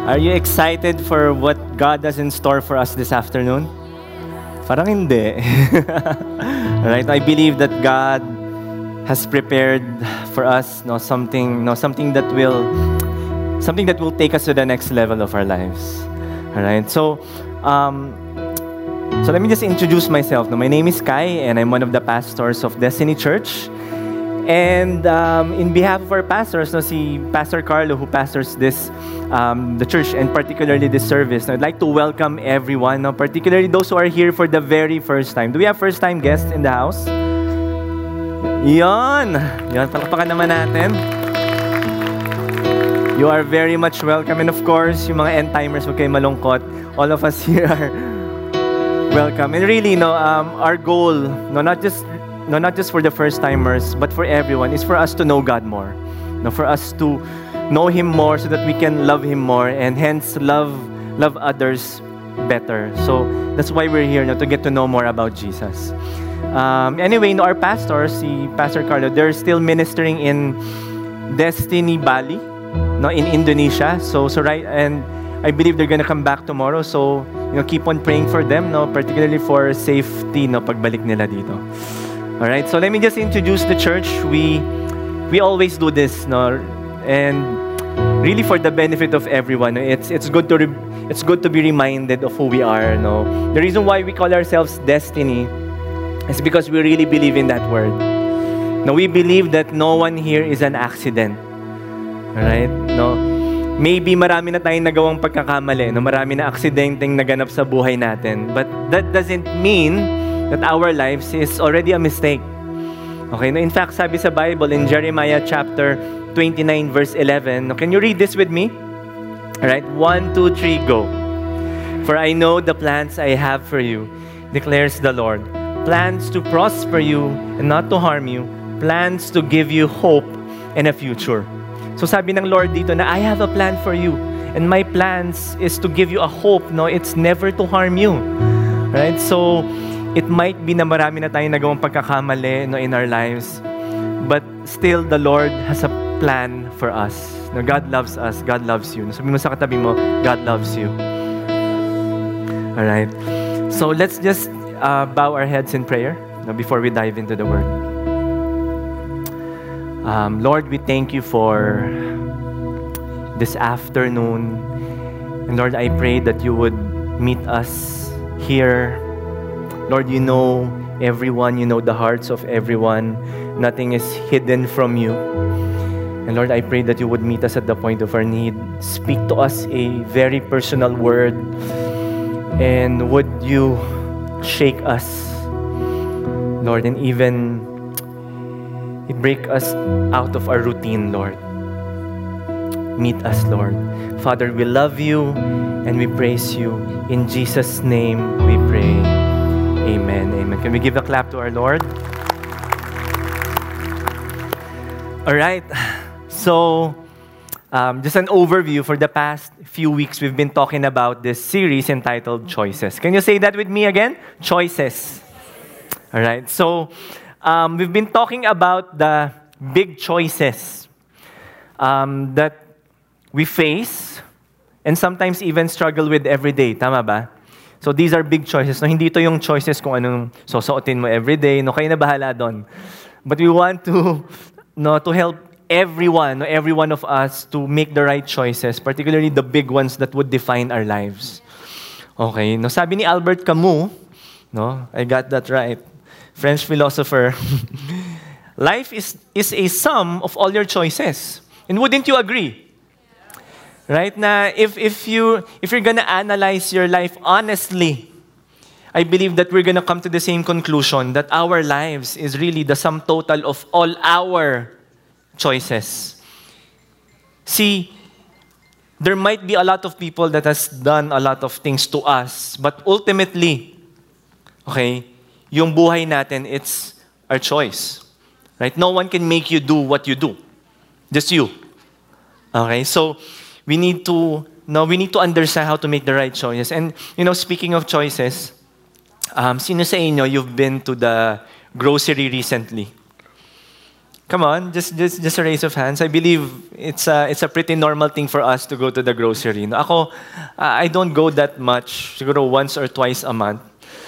Are you excited for what God has in store for us this afternoon? Parang hindi. Right? I believe that God has prepared for us something that will take us to the next level of our lives. All right? So let me just introduce myself. My name is Kai, and I'm one of the pastors of Destiny Church. And in behalf of our pastors, si Pastor Carlo, who pastors the church and particularly this service, I'd like to welcome everyone, particularly those who are here for the very first time. Do we have first-time guests in the house? Yon, palakpakan naman natin. You are very much welcome. And of course, yung mga end-timers, huwag kayong malungkot. All of us here are welcome. And really, our goal, not just for the first-timers, but for everyone, is for us to know God more. For us to know Him more so that we can love Him more and hence love others better. So that's why we're here, to get to know more about Jesus. Anyway, our pastors, si Pastor Carlo, they're still ministering in Destiny Bali, in Indonesia. So right, and I believe they're gonna come back tomorrow. So keep on praying for them, particularly for safety, pagbalik nila dito. All right, so let me just introduce the church. We always do this, and really for the benefit of everyone. It's good to be reminded of who we are. The reason why we call ourselves Destiny is because we really believe in that word. We believe that no one here is an accident. All right, maybe marami na tayong nagawang pagkakamali, marami na aksidenteng naganap sa buhay natin, but that doesn't mean that our lives is already a mistake. Okay, in fact, sabi sa Bible in Jeremiah chapter 29 verse 11, can you read this with me? All right, 1, 2, 3, go. For I know the plans I have for you, declares the Lord. Plans to prosper you and not to harm you. Plans to give you hope and a future. So sabi ng Lord dito na I have a plan for you. And my plans is to give you a hope. It's never to harm you. Right? So it might be na marami na tayong nagawang pagkakamali in our lives, but still the Lord has a plan for us. God loves us. God loves you. Sabi mo sa katabi mo, God loves you. Alright. So let's just bow our heads in prayer before we dive into the Word. Lord, we thank you for this afternoon. And Lord, I pray that you would meet us here. Lord, you know everyone, you know the hearts of everyone. Nothing is hidden from you. And Lord, I pray that you would meet us at the point of our need. Speak to us a very personal word. And would you shake us, Lord, and even break us out of our routine, Lord. Meet us, Lord. Father, we love you and we praise you. In Jesus' name we pray. Amen. Amen. Can we give a clap to our Lord? All right. So, just an overview. For the past few weeks, we've been talking about this series entitled Choices. Can you say that with me again? Choices. All right. So, we've been talking about the big choices that we face and sometimes even struggle with every day. Tama ba? So these are big choices. Hindi ito yung choices kung anong susuotin mo everyday. Kayo na bahala doon. But we want to help every one of us to make the right choices, particularly the big ones that would define our lives. Okay. Sabi ni Albert Camus, I got that right, French philosopher, life is a sum of all your choices. And wouldn't you agree? Right? Na if you're gonna analyze your life honestly, I believe that we're gonna come to the same conclusion that our lives is really the sum total of all our choices. See, there might be a lot of people that has done a lot of things to us, but ultimately, okay, yung buhay natin, it's our choice. Right? No one can make you do what you do. Just you. Okay? So, we need to understand how to make the right choices. And, speaking of choices, sino sa inyo, you've been to the grocery recently? Come on, just a raise of hands. I believe it's a pretty normal thing for us to go to the grocery. No? Ako, I don't go that much. Siguro once or twice a month.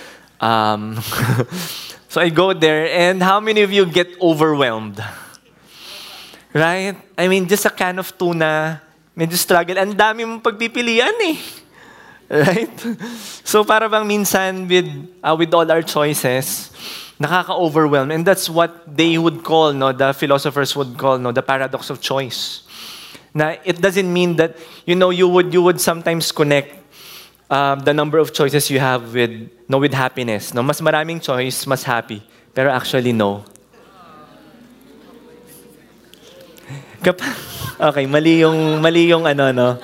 So I go there, and how many of you get overwhelmed? Right? I mean, just a can of tuna, medyo struggle. Ang dami mong pagpipilian eh. Right? So para bang minsan with all our choices, nakaka-overwhelm. And that's what they would call, no, the philosophers would call, no, the paradox of choice. Na it doesn't mean that, you would sometimes connect the number of choices you have with happiness. No, mas maraming choice, mas happy. Pero actually, no. Okay, mali yung ano, no?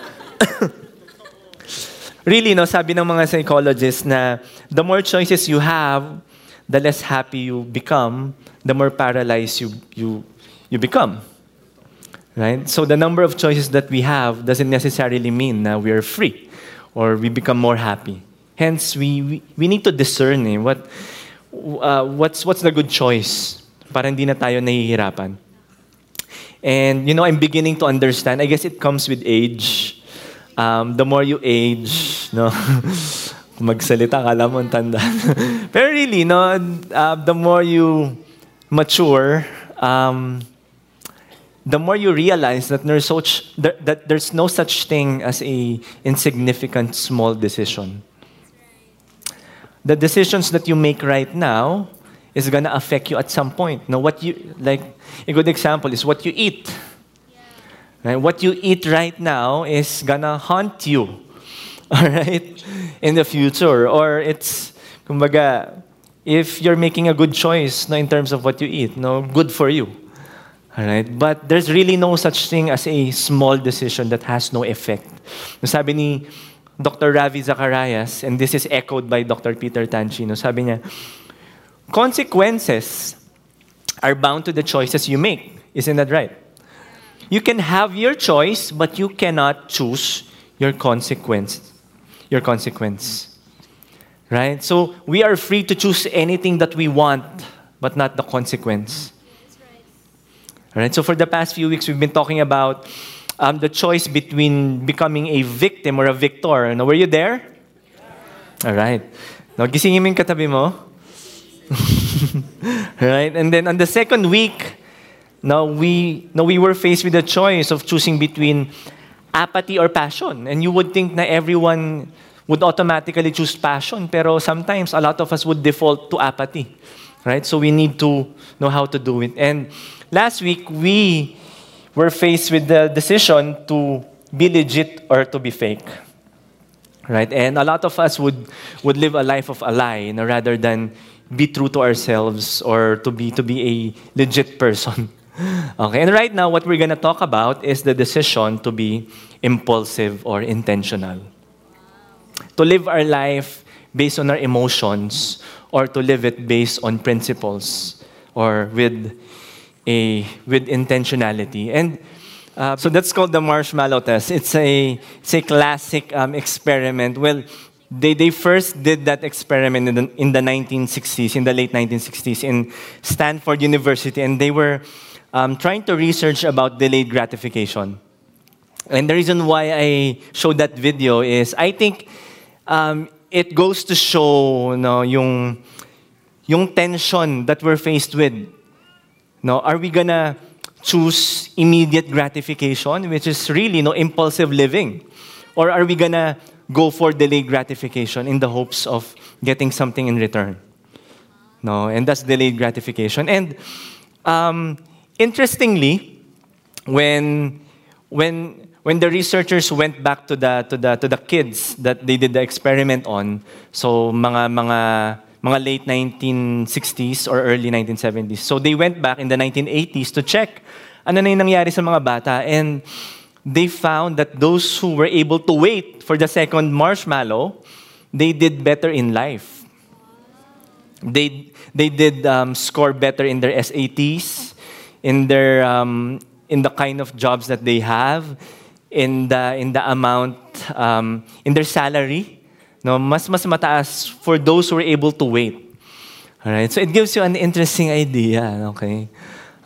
Really, no, sabi ng mga psychologists na the more choices you have, the less happy you become, the more paralyzed you become. Right? So the number of choices that we have doesn't necessarily mean na we are free or we become more happy. Hence, we need to discern what's the good choice para hindi na tayo nahihirapan. And, I'm beginning to understand. I guess it comes with age. The more you age, no? Magsalita, kala mo ang tanda. Pero really, no? The more you mature, the more you realize that there's no such thing as a insignificant small decision. The decisions that you make right now is gonna affect you at some point. Now, a good example is what you eat. Right? What you eat right now is gonna haunt you, all right, in the future. Or it's, kumbaga, if you're making a good choice, no, in terms of what you eat, no, good for you, all right. But there's really no such thing as a small decision that has no effect. Sabi ni Dr. Ravi Zacharias, and this is echoed by Dr. Peter Tanchino, sabi niya, consequences are bound to the choices you make. Isn't that right? You can have your choice, but you cannot choose your consequence. Right? So we are free to choose anything that we want, but not the consequence. All right? So for the past few weeks, we've been talking about the choice between becoming a victim or a victor. Now, were you there? All right. Now, gisingin mo yung katabi mo. Right? And then on the second week, now we were faced with the choice of choosing between apathy or passion. And you would think na everyone would automatically choose passion, pero sometimes a lot of us would default to apathy. Right? So we need to know how to do it. And last week, we were faced with the decision to be legit or to be fake. Right? And a lot of us would live a life of a lie, rather than be true to ourselves or to be a legit person. Okay, and right now what we're going to talk about is the decision to be impulsive or intentional. To live our life based on our emotions or to live it based on principles or with intentionality. And so that's called the marshmallow test. It's a classic experiment. Well, they first did that experiment in the 1960s, in the late 1960s, in Stanford University, and they were trying to research about delayed gratification. And the reason why I showed that video is I think it goes to show yung tension that we're faced with. Are we gonna choose immediate gratification, which is really impulsive living, or are we gonna go for delayed gratification in the hopes of getting something in return? And that's delayed gratification. And interestingly, when the researchers went back to the kids that they did the experiment on, so mga late 1960s or early 1970s. So they went back in the 1980s to check ano na yung nangyari sa mga bata, and they found that those who were able to wait for the second marshmallow, they did better in life. They did score better in their SATs, in the kind of jobs that they have, in the amount, in their salary. Mas mataas for those who were able to wait. All right, so it gives you an interesting idea. Okay.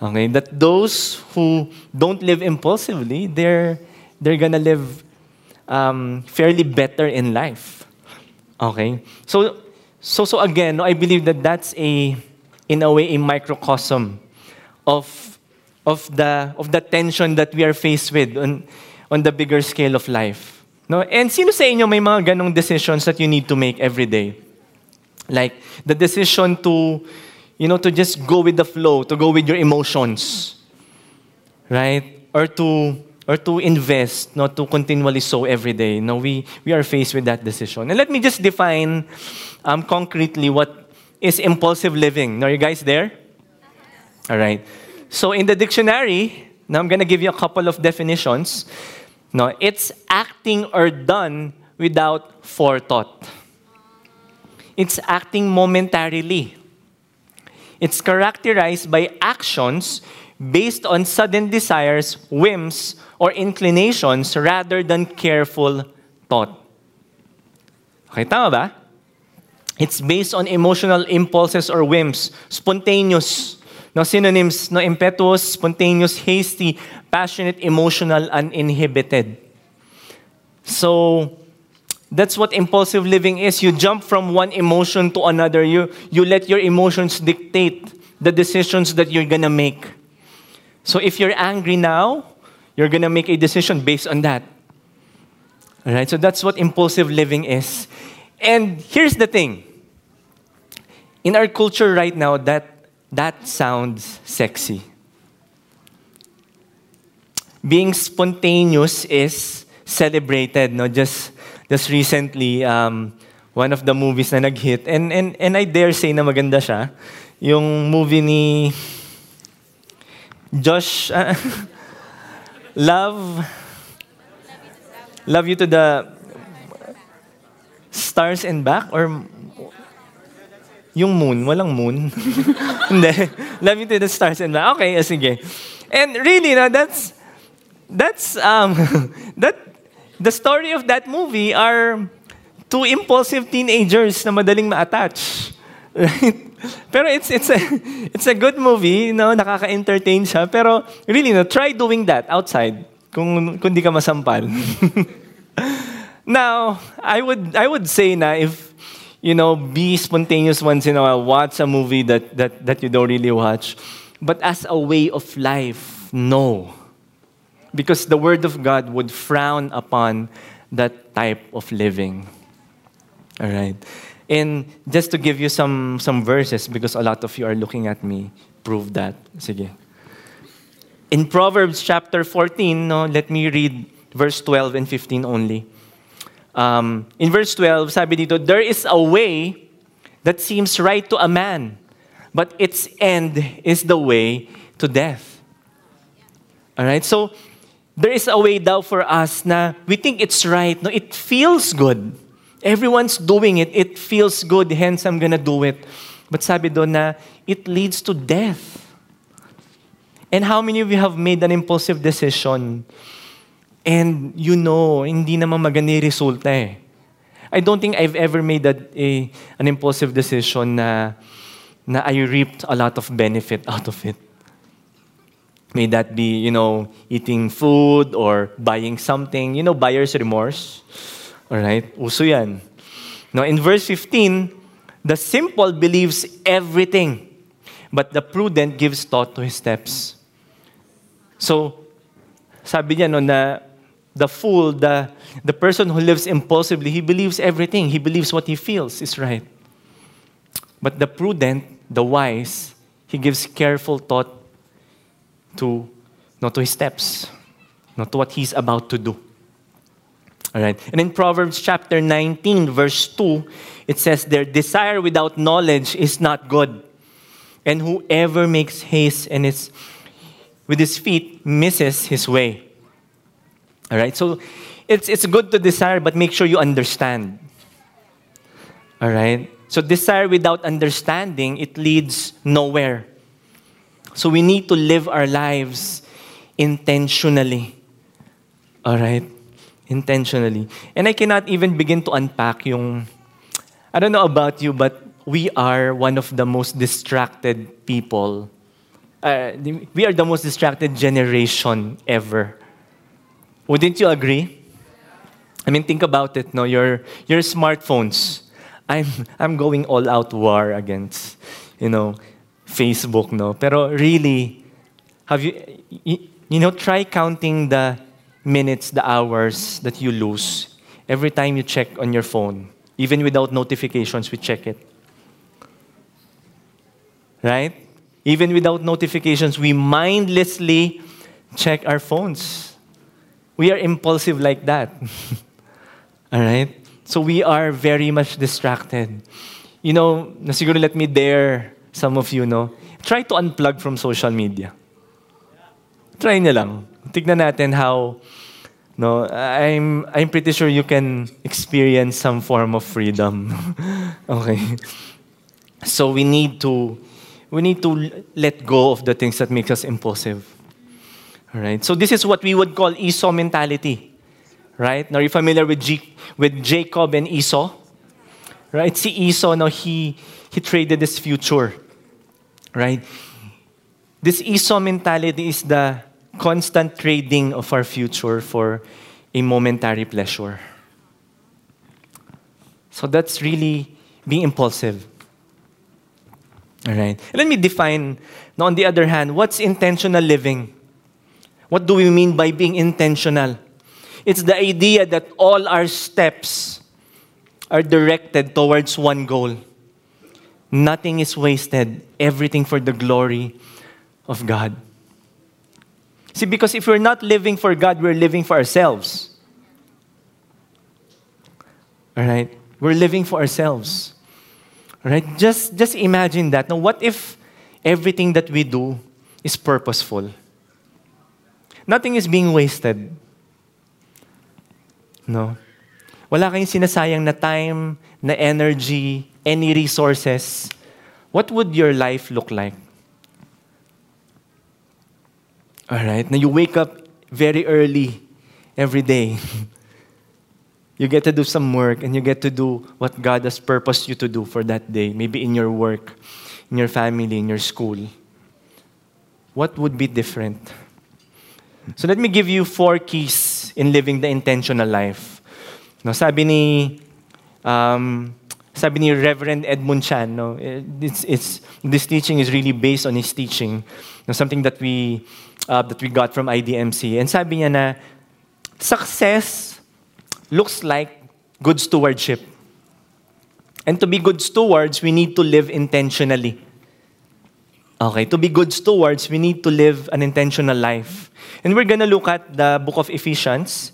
Okay? That those who don't live impulsively, they're gonna live fairly better in life. Okay? So again, I believe that that's in a way, a microcosm of the tension that we are faced with on the bigger scale of life. No? And sino sa inyo may mga ganong decisions that you need to make every day? Like the decision to just go with the flow, to go with your emotions, right? Or to invest, not to continually sow every day. No, we are faced with that decision. And let me just define concretely what is impulsive living. Are you guys there? All right. So in the dictionary, now I'm going to give you a couple of definitions. No, it's acting or done without forethought. It's acting momentarily. It's characterized by actions based on sudden desires, whims, or inclinations rather than careful thought. Okay, tama ba? It's based on emotional impulses or whims, spontaneous. No synonyms, no impetuous, spontaneous, hasty, passionate, emotional, uninhibited. So, that's what impulsive living is. You jump from one emotion to another. You let your emotions dictate the decisions that you're gonna make. So if you're angry now, you're gonna make a decision based on that. All right? So that's what impulsive living is. And here's the thing. In our culture right now, that sounds sexy. Being spontaneous is celebrated, no? Just recently, one of the movies na nag-hit, and I dare say na maganda siya, yung movie ni Josh, Love You to the Stars and Back, or yung moon, walang moon. Hindi. Love You to the Stars and Back. Okay, sige. And really, no, that's the story of that movie are two impulsive teenagers na madaling ma-attach. Right? Pero it's a good movie, no? Nakaka-entertain siya. Pero really, no, try doing that outside kung di ka masampal. Now, I would say na if be spontaneous once in a while, watch a movie that you don't really watch. But as a way of life, no. Because the Word of God would frown upon that type of living. All right. And just to give you some verses, because a lot of you are looking at me, prove that. Sige. In Proverbs chapter 14, no, let me read verse 12 and 15 only. In verse 12, sabi dito, there is a way that seems right to a man, but its end is the way to death. All right. So, there is a way daw for us na we think it's right. No, it feels good. Everyone's doing it. It feels good. Hence, I'm gonna do it. But sabi doon na it leads to death. And how many of you have made an impulsive decision? And hindi naman maganda yung resulta eh. I don't think I've ever made an impulsive decision na I reaped a lot of benefit out of it. May that be, eating food or buying something. Buyer's remorse. All right? Uso yan. Now, in verse 15, the simple believes everything, but the prudent gives thought to his steps. So, sabi niya na the fool, the person who lives impulsively, he believes everything. He believes what he feels is right. But the prudent, the wise, he gives careful thought to his steps, not to what he's about to do. All right. And in Proverbs chapter 19, verse 2, it says, their desire without knowledge is not good. And whoever makes haste with his feet misses his way. All right. So it's good to desire, but make sure you understand. All right. So desire without understanding, it leads nowhere. So we need to live our lives intentionally. All right? Intentionally. And I cannot even begin to unpack I don't know about you, but we are one of the most distracted people we are the most distracted generation ever. Wouldn't you agree? I mean, think about it, no? Your smartphones. I'm going all out war against, Facebook, no? Pero really, have you try counting the minutes, the hours that you lose every time you check on your phone. Even without notifications, we check it. Right? Even without notifications, we mindlessly check our phones. We are impulsive like that. All right? So we are very much distracted. Siguro let me dare some of you, try to unplug from social media. Try niyo lang. Tignan natin how, I'm pretty sure you can experience some form of freedom. Okay? So we need to let go of the things that make us impulsive. All right? So this is what we would call Esau mentality. Right? Now, are you familiar with Jacob and Esau? Right? Si Esau, he traded his future. Right? This Esau mentality is the constant trading of our future for a momentary pleasure. So that's really being impulsive. All right. Let me define, now on the other hand, what's intentional living? What do we mean by being intentional? It's the idea that all our steps are directed towards one goal. Nothing is wasted. Everything for the glory of God. See, because if we're not living for God, we're living for ourselves. All right? We're living for ourselves. All right? Just imagine that. Now, what if everything that we do is purposeful? Nothing is being wasted. No. Wala kayong sinasayang na time, na energy, any resources. What would your life look like? All right. Now you wake up very early every day. You get to do some work and you get to do what God has purposed you to do for that day. Maybe in your work, in your family, in your school. What would be different? So let me give you 4 keys in living the intentional life. No, sabi ni Reverend Edmund Chan, this teaching is really based on his teaching. Something that we got from IDMC. And sabi niya na, success looks like good stewardship. And to be good stewards, we need to live intentionally. Okay, to be good stewards, we need to live an intentional life. And we're gonna look at the book of Ephesians.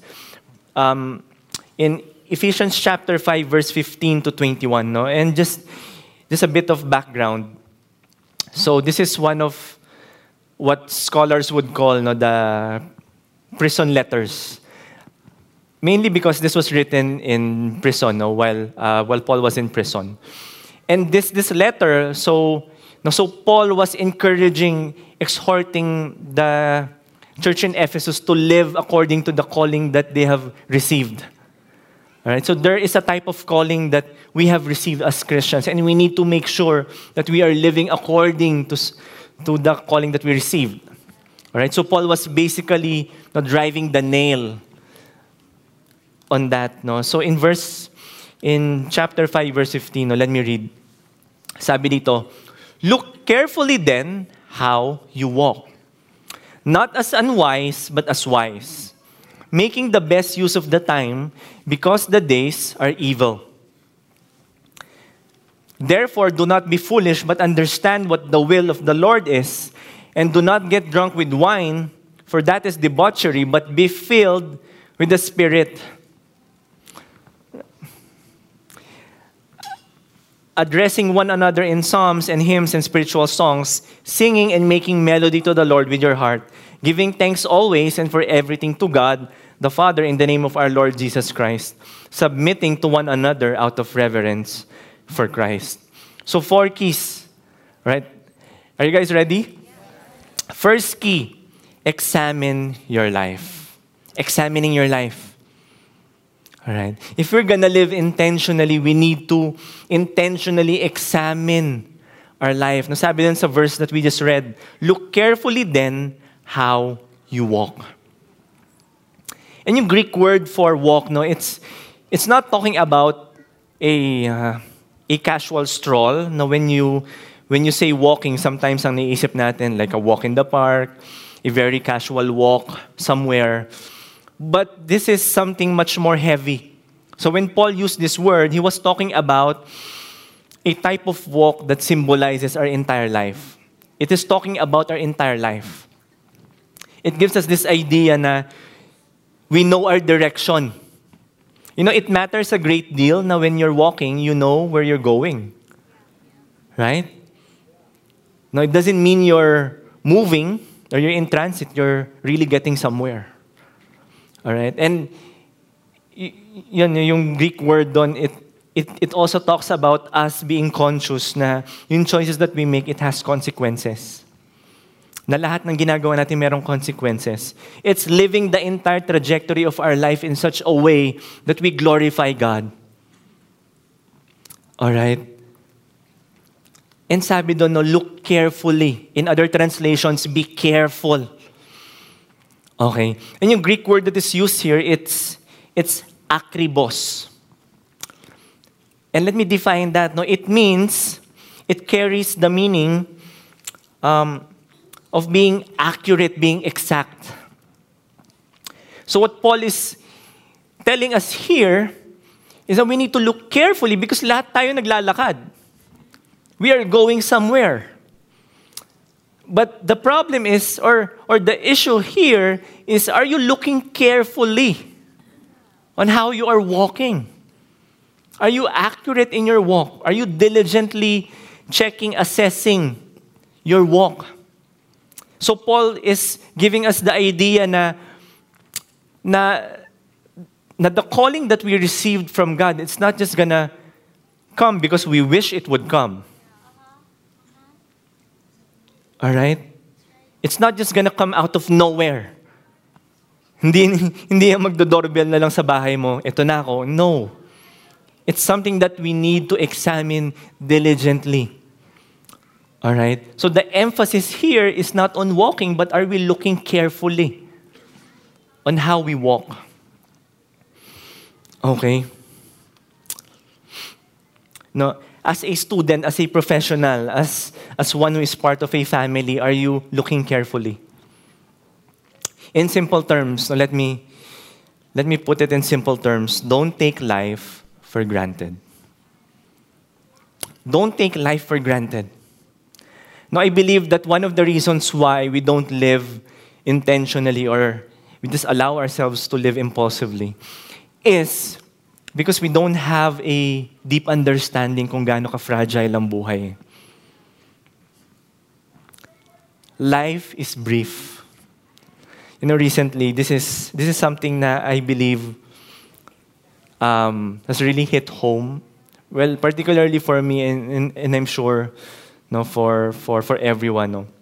In Ephesians chapter 5, verse 15 to 21. No? And just a bit of background. So this is one of what scholars would call the prison letters. Mainly because this was written in prison while Paul was in prison. And this letter, so Paul was encouraging, exhorting the church in Ephesus to live according to the calling that they have received. All right, so there is a type of calling that we have received as Christians, and we need to make sure that we are living according to the calling that we received. All right, so Paul was basically driving the nail on that. No? So in chapter 5, verse 15, let me read. Sabi dito, look carefully then how you walk. Not as unwise, but as wise. Making the best use of the time because the days are evil. Therefore, do not be foolish, but understand what the will of the Lord is. And do not get drunk with wine, for that is debauchery, but be filled with the Spirit. Addressing one another in psalms and hymns and spiritual songs, singing and making melody to the Lord with your heart, giving thanks always and for everything to God, the Father, in the name of our Lord Jesus Christ, submitting to one another out of reverence for Christ. So 4 keys, right? Are you guys ready? First key, examine your life. Examining your life. All right. If we're gonna live intentionally, we need to intentionally examine our life. No, sabi dun sa verse that we just read, look carefully then how you walk. And yung Greek word for walk, no, it's not talking about a casual stroll. No, when you say walking, sometimes ang naisip natin like a walk in the park, a very casual walk somewhere. But this is something much more heavy. So when Paul used this word, he was talking about a type of walk that symbolizes our entire life. It is talking about our entire life. It gives us this idea na we know our direction. You know, it matters a great deal na when you're walking, you know where you're going. Right? Now, it doesn't mean you're moving or you're in transit. You're really getting somewhere. All right? And yun, yung Greek word doon, it also talks about us being conscious na yung choices that we make, it has consequences. Na lahat ng ginagawa natin merong consequences. It's living the entire trajectory of our life in such a way that we glorify God. Alright? And sabi doon, no, look carefully. In other translations, be careful. Okay? And yung Greek word that is used here, it's akribos. And let me define that. No, it means, it carries the meaning of being accurate, being exact. So what Paul is telling us here is that we need to look carefully because lahat tayo naglalakad. We are going somewhere. But the problem is, or the issue here is, are you looking carefully on how you are walking? Are you accurate in your walk? Are you diligently checking, assessing your walk? So Paul is giving us the idea na the calling that we received from God, it's not just gonna come because we wish it would come. All right? It's not just gonna come out of nowhere. Hindi yung magdo-doorbell na lang sa bahay mo, eto na ako. No. It's something that we need to examine diligently. All right? So the emphasis here is not on walking, but are we looking carefully on how we walk? Okay? No, as a student, as a professional, as one who is part of a family, are you looking carefully? In simple terms, so let me put it in simple terms. Don't take life for granted. Don't take life for granted. Now, I believe that one of the reasons why we don't live intentionally or we just allow ourselves to live impulsively is because we don't have a deep understanding kung gaano ka-fragile ang buhay. Life is brief. You know, recently, this is something that I believe has really hit home. Well, particularly for me, and I'm sure, no, for everyone, no.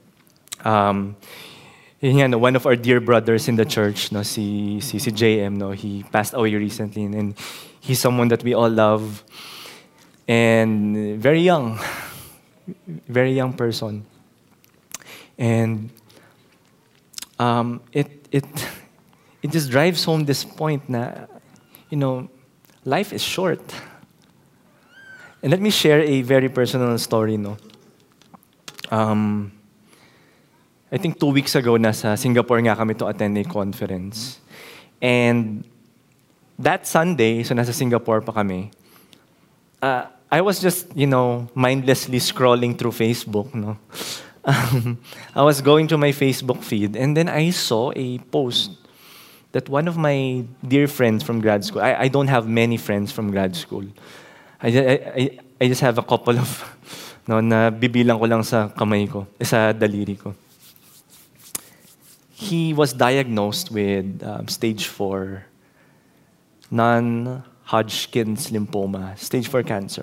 Yun nga, no, one of our dear brothers in the church, no, si JM, no, he passed away recently, and he's someone that we all love, and very young person, and it just drives home this point na, you know, life is short. And let me share a very personal story, no. I think 2 weeks ago, nasa Singapore nga kami to attend a conference. And that Sunday, so nasa Singapore pa kami, I was just, you know, mindlessly scrolling through Facebook, no. I was going to my Facebook feed, and then I saw a post that one of my dear friends from grad school, I don't have many friends from grad school. I just have a couple of, no, na bibilang ko lang sa kamay ko, sa daliri ko. He was diagnosed with stage 4 non-Hodgkin's lymphoma, stage 4 cancer.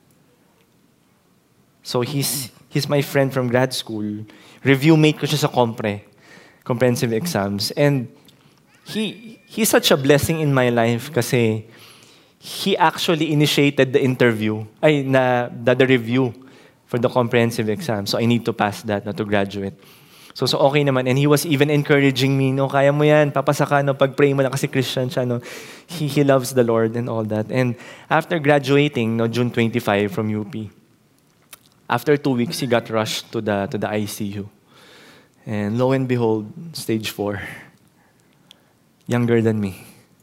So he's my friend from grad school. Review mate ko siya sa comprehensive exams. And he's such a blessing in my life kasi he actually initiated the interview, the review for the comprehensive exam. So I need to pass that to graduate. So okay naman. And he was even encouraging me, no, kaya mo yan, papasa ka, no, pag-pray mo na kasi Christian siya, no. He loves the Lord and all that. And after graduating, no, June 25 from UP, after 2 weeks, he got rushed to the ICU. And lo and behold, stage 4. Younger than me.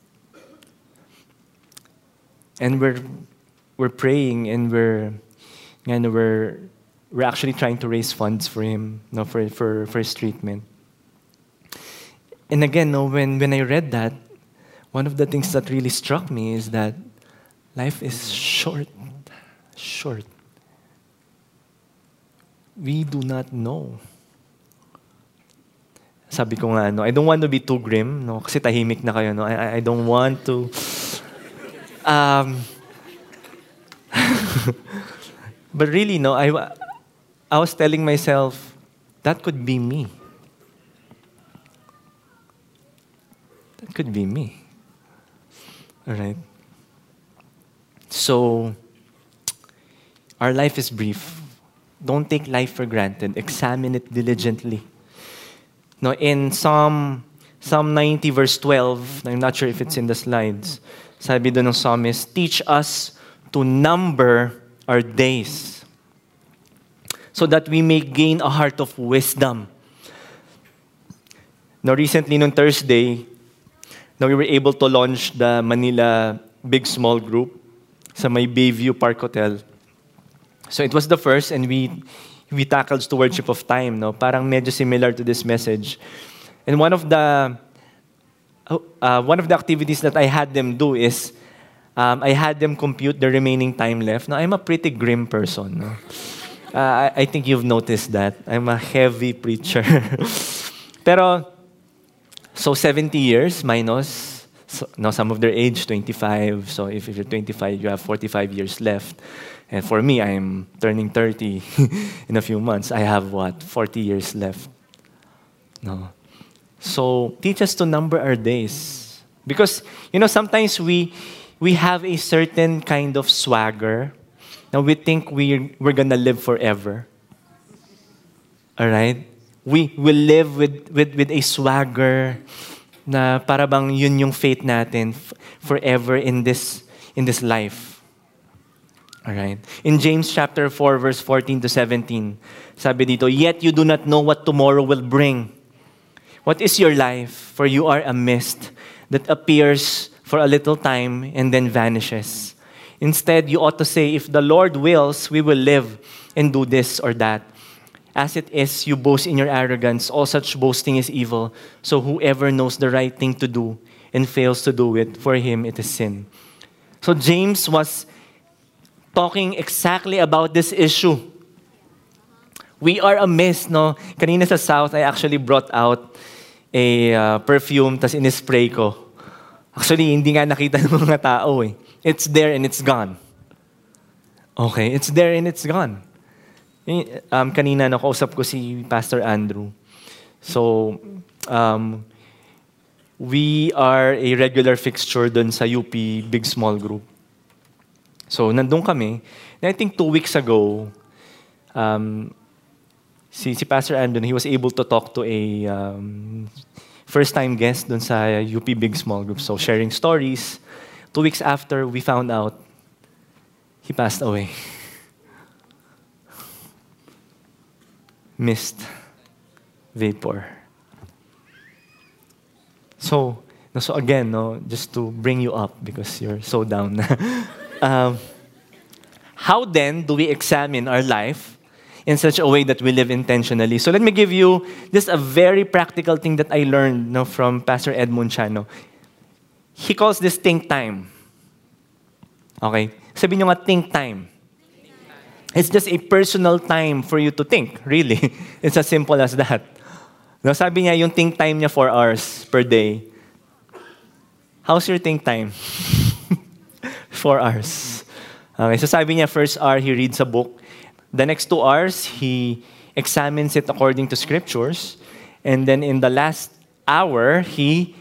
And we're praying and we're actually trying to raise funds for him, no, for his treatment. And again, no, when I read that, one of the things that really struck me is that life is short. Short. We do not know. Sabi ko nga, no, I don't want to be too grim, no, kasi tahimik na kayo, no. I don't want to. But really, no, I was telling myself, that could be me. That could be me. All right. So, our life is brief. Don't take life for granted. Examine it diligently. No, in Psalm 90 verse 12, I'm not sure if it's in the slides, sabi doon ng psalmist, teach us to number our days so that we may gain a heart of wisdom. Now, recently, on Thursday, now we were able to launch the Manila Big Small Group sa may Bayview Park Hotel. So it was the first, and we tackled stewardship of time, no? Parang medyo similar to this message. And one of the activities that I had them do is I had them compute the remaining time left. Now, I'm a pretty grim person. No? I think you've noticed that. I'm a heavy preacher. Pero, so 70 years minus, some of their age, 25. So if you're 25, you have 45 years left. And for me, I'm turning 30 in a few months. I have 40 years left. No. So teach us to number our days. Because, sometimes we have a certain kind of swagger. Now we think we're gonna live forever. All right? We will live with a swagger na para bang yun yung faith natin forever in this life. All right. In James chapter 4 verse 14 to 17, sabi dito, yet you do not know what tomorrow will bring. What is your life? For you are a mist that appears for a little time and then vanishes. Instead, you ought to say, if the Lord wills, we will live and do this or that. As it is, you boast in your arrogance. All such boasting is evil. So whoever knows the right thing to do and fails to do it, for him it is sin. So James was talking exactly about this issue. We are a mist, no? Kanina sa South, I actually brought out a perfume, tas in-spray ko. Actually, hindi nga nakita ng mga tao eh. It's there and it's gone. Okay, it's there and it's gone. Kanina, nakausap ko si Pastor Andrew. So, we are a regular fixture dun sa UP Big Small Group. So, nandun kami. And I think 2 weeks ago, si Pastor Andrew, he was able to talk to a first-time guest dun sa UP Big Small Group. So, sharing stories. 2 weeks after, we found out he passed away. Mist. Vapor. So again, no, just to bring you up because you're so down. How then do we examine our life in such a way that we live intentionally? So let me give you just a very practical thing that I learned, no, from Pastor Edmund Chano. He calls this think time. Okay? Sabi nyo nga, think time. It's just a personal time for you to think, really. It's as simple as that. No, sabi niya, yung think time niya 4 hours per day. How's your think time? 4 hours. Okay, so sabi niya, first hour, he reads a book. The next 2 hours, he examines it according to scriptures. And then in the last hour, he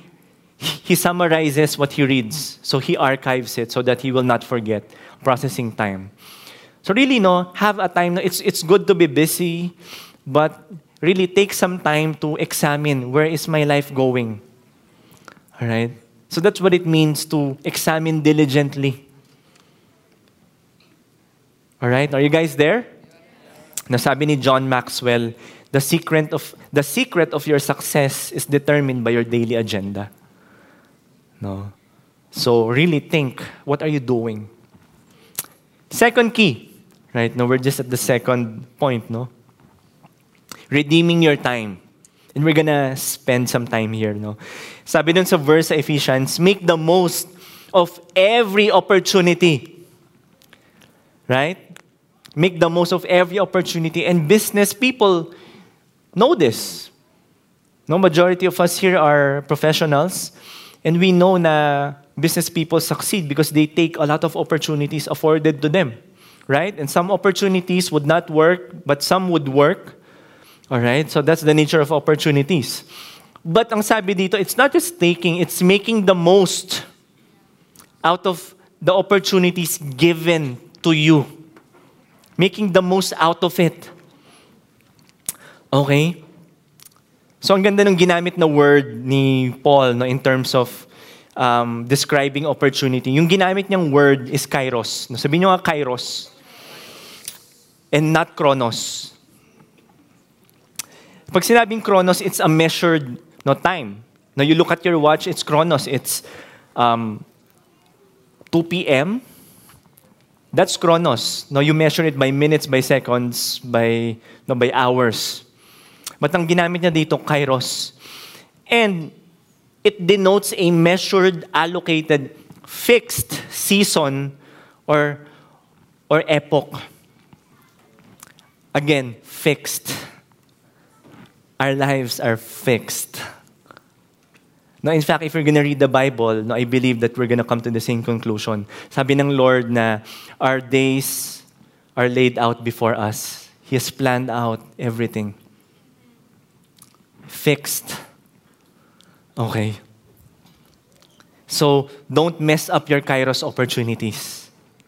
summarizes what he reads. So he archives it so that he will not forget. Processing time. So really, no, have a time. No, it's good to be busy, but really take some time to examine where is my life going. All right? So that's what it means to examine diligently. All right? Are you guys there? Nasabi ni John Maxwell, the secret of your success is determined by your daily agenda. No. So really think, what are you doing? Second key, right? No, we're just at the second point, no? Redeeming your time. And we're gonna spend some time here, no? Sabi dun sa verse sa Ephesians, make the most of every opportunity. Right? Make the most of every opportunity. And business people know this. No, majority of us here are professionals. And we know na business people succeed because they take a lot of opportunities afforded to them. Right? And some opportunities would not work, but some would work. All right? So that's the nature of opportunities. But ang sabi dito, it's not just taking, it's making the most out of the opportunities given to you. Making the most out of it. Okay? So ang ganda ng ginamit na word ni Paul, no, in terms of describing opportunity. Yung ginamit niyang word is kairos. No, sabihin niyo nga kairos. And not chronos. Pag sinabing chronos, it's a measured time. Now you look at your watch, it's chronos. It's 2 p.m. That's chronos. Now you measure it by minutes, by seconds, by hours. But ang ginamit niya dito, kairos. And it denotes a measured, allocated, fixed season or epoch. Again, fixed. Our lives are fixed. Now, in fact, if you're going to read the Bible, I believe that we're going to come to the same conclusion. Sabi ng Lord na our days are laid out before us. He has planned out everything. Fixed. Okay. So, don't mess up your kairos opportunities.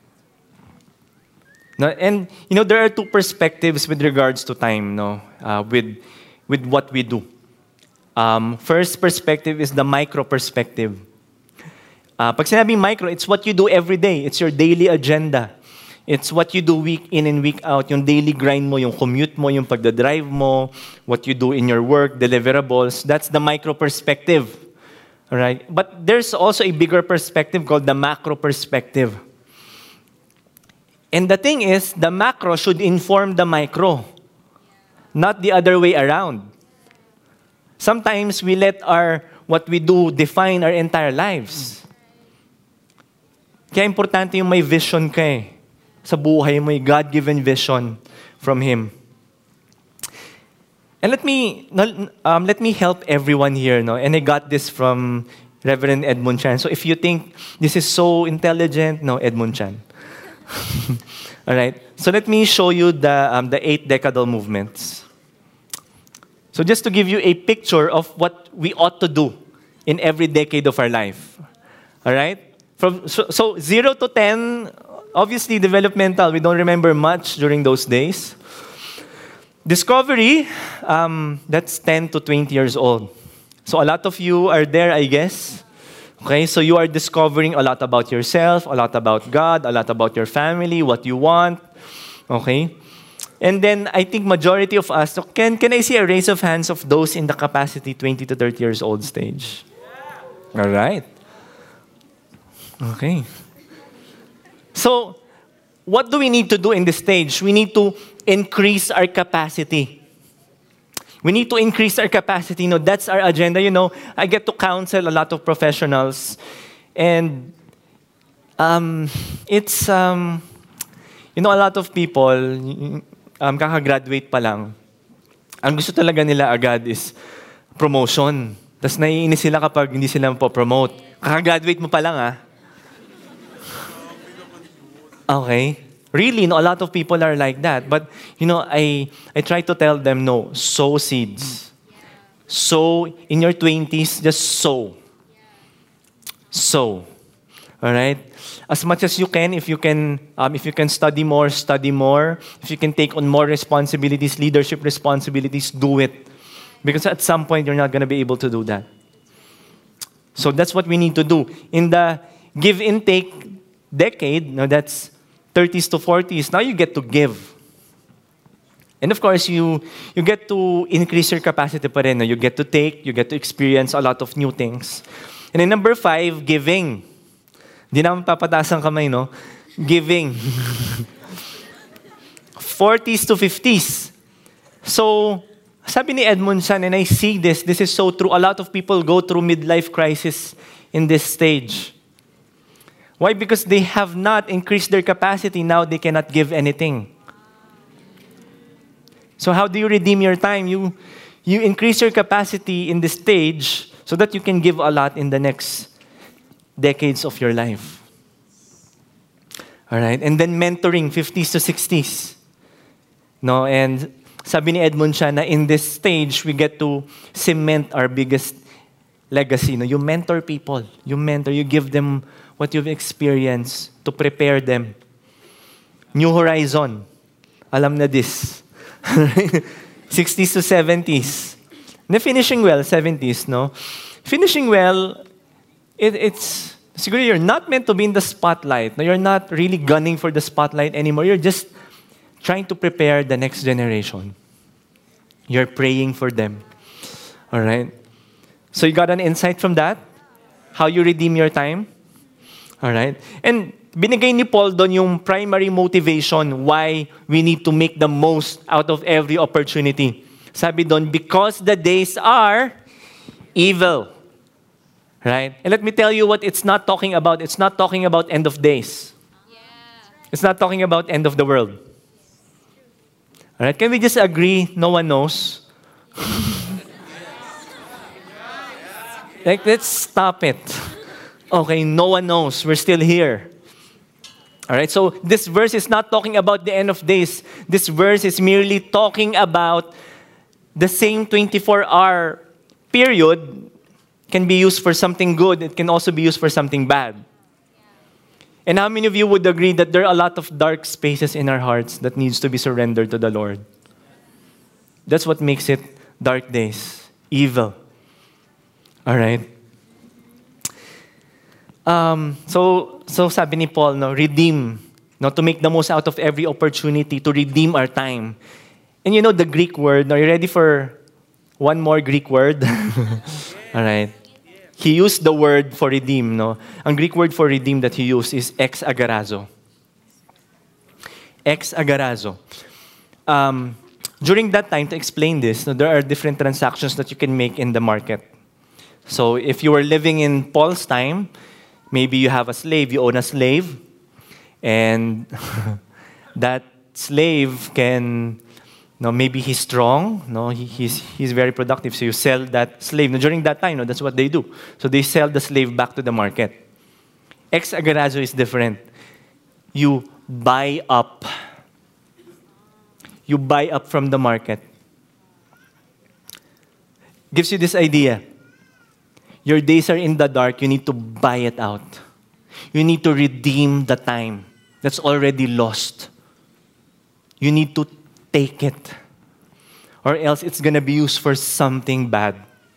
No, and, there are two perspectives with regards to time, with what we do. First perspective is the micro perspective. Pag sinabing micro, it's what you do every day. It's your daily agenda. It's what you do week in and week out. Yung daily grind mo, yung commute mo, yung pagdadrive mo, what you do in your work, deliverables. That's the micro perspective. All right? But there's also a bigger perspective called the macro perspective. And the thing is, the macro should inform the micro, not the other way around. Sometimes we let what we do define our entire lives. Kaya importante yung may vision ka sa buhay mo, God-given vision from Him. And let me help everyone here, and I got this from Reverend Edmund Chan. So if you think this is so intelligent, no, Edmund Chan. All right. So let me show you the 8 decadal movements. So just to give you a picture of what we ought to do in every decade of our life. All right? So 0 to 10, obviously developmental, we don't remember much during those days. Discovery, that's 10 to 20 years old. So a lot of you are there, I guess. Okay, so you are discovering a lot about yourself, a lot about God, a lot about your family, what you want. Okay? And then, I think majority of us, so can I see a raise of hands of those in the capacity 20 to 30 years old stage? Yeah. All right. Okay. So, what do we need to do in this stage? We need to increase our capacity. We need to increase our capacity. That's our agenda. I get to counsel a lot of professionals. And it's, a lot of people, kakagraduate pa lang, ang gusto talaga nila agad is promotion. Tapos naiinis sila kapag hindi sila po-promote. Kakagraduate mo pa lang, Okay. Really, a lot of people are like that. But, I try to tell them, no, sow seeds. Sow in your 20s, just sow. Sow. All right? as much as you can. If you can study more, study more. If you can take on more responsibilities, leadership responsibilities, do it. Because at some point, you're not going to be able to do that. So that's what we need to do. In the give intake decade, now that's 30s to 40s, now you get to give. And of course, you get to increase your capacity pa rin. No? You get to take, you get to experience a lot of new things. And then number 5, giving. Di naman papataas ang kamay, no? Giving. 40s to 50s. So, sabi ni Edmondson, and I see this is so true. A lot of people go through midlife crisis in this stage. Why? Because they have not increased their capacity. Now they cannot give anything. So how do you redeem your time? You increase your capacity in this stage so that you can give a lot in the next decades of your life. All right? And then mentoring, 50s to 60s. No? And sabi ni Edmund siya na in this stage, we get to cement our biggest legacy. No? You mentor people. You give them what you've experienced to prepare them. New horizon. Alam na this. 60s to 70s. Na finishing well, 70s, no? Finishing well, it's siguro you're not meant to be in the spotlight. No, you're not really gunning for the spotlight anymore. You're just trying to prepare the next generation. You're praying for them. All right? So you got an insight from that? How you redeem your time? All right? And binigay ni Paul doon yung primary motivation why we need to make the most out of every opportunity. Sabi doon, because the days are evil. Right? And let me tell you what it's not talking about. It's not talking about end of days. Yeah. It's not talking about end of the world. All right? Can we just agree no one knows? Like, let's stop it. Okay, no one knows. We're still here. All right, so this verse is not talking about the end of days. This verse is merely talking about the same 24-hour period can be used for something good. It can also be used for something bad. And how many of you would agree that there are a lot of dark spaces in our hearts that needs to be surrendered to the Lord? That's what makes it dark days, evil. All right. So sabi ni Paul, no, redeem, no, to make the most out of every opportunity, to redeem our time. And you know the Greek word, are you ready for one more Greek word? All right. He used the word for redeem, no? Ang Greek word for redeem that he used is ex agarazo. Ex agarazo. During that time, to explain this, no, there are different transactions that you can make in the market. So if you were living in Paul's time, maybe you have a slave, you own a slave, and that slave can, no, maybe he's strong, no, he's very productive, so you sell that slave. Now, during that time, no, that's what they do. So they sell the slave back to the market. Ex agarazo is different. You buy up. You buy up from the market. Gives you this idea. Your days are in the dark, you need to buy it out. You need to redeem the time that's already lost. You need to take it. Or else it's going to be used for something bad.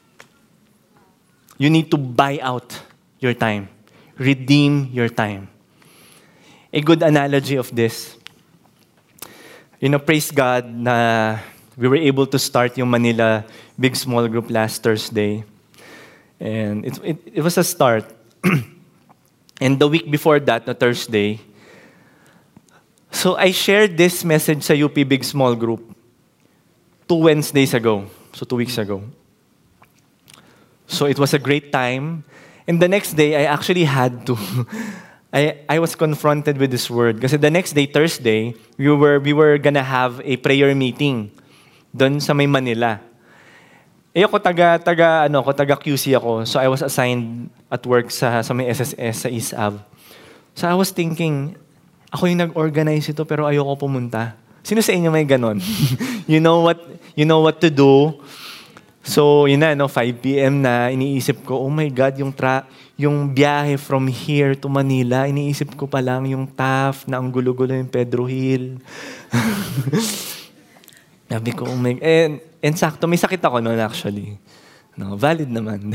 You need to buy out your time. Redeem your time. A good analogy of this, you know, praise God na we were able to start yung Manila Big Small Group last Thursday. And it was a start. And the week before that, na Thursday, so I shared this message sa UP Big Small Group 2 Wednesdays ago. So 2 weeks ago. So it was a great time. And the next day, I actually had to. I was confronted with this word. Kasi the next day, Thursday, we were gonna have a prayer meeting doon sa may Manila. Eh ako taga QC ako. So I was assigned at work sa may SSS sa East Ave. So I was thinking, ako yung nag-organize ito pero ayoko pumunta. Sino sa inyo may ganon? You know what to do. So, yun na, no, 5 p.m. na, iniisip ko, oh my God, yung biyahe from here to Manila, iniisip ko pa lang yung TAF na ang gulo-gulo yung Pedro Hill. Sabi ko, oh my God. And sakto, may sakit ako noon actually. No, valid naman.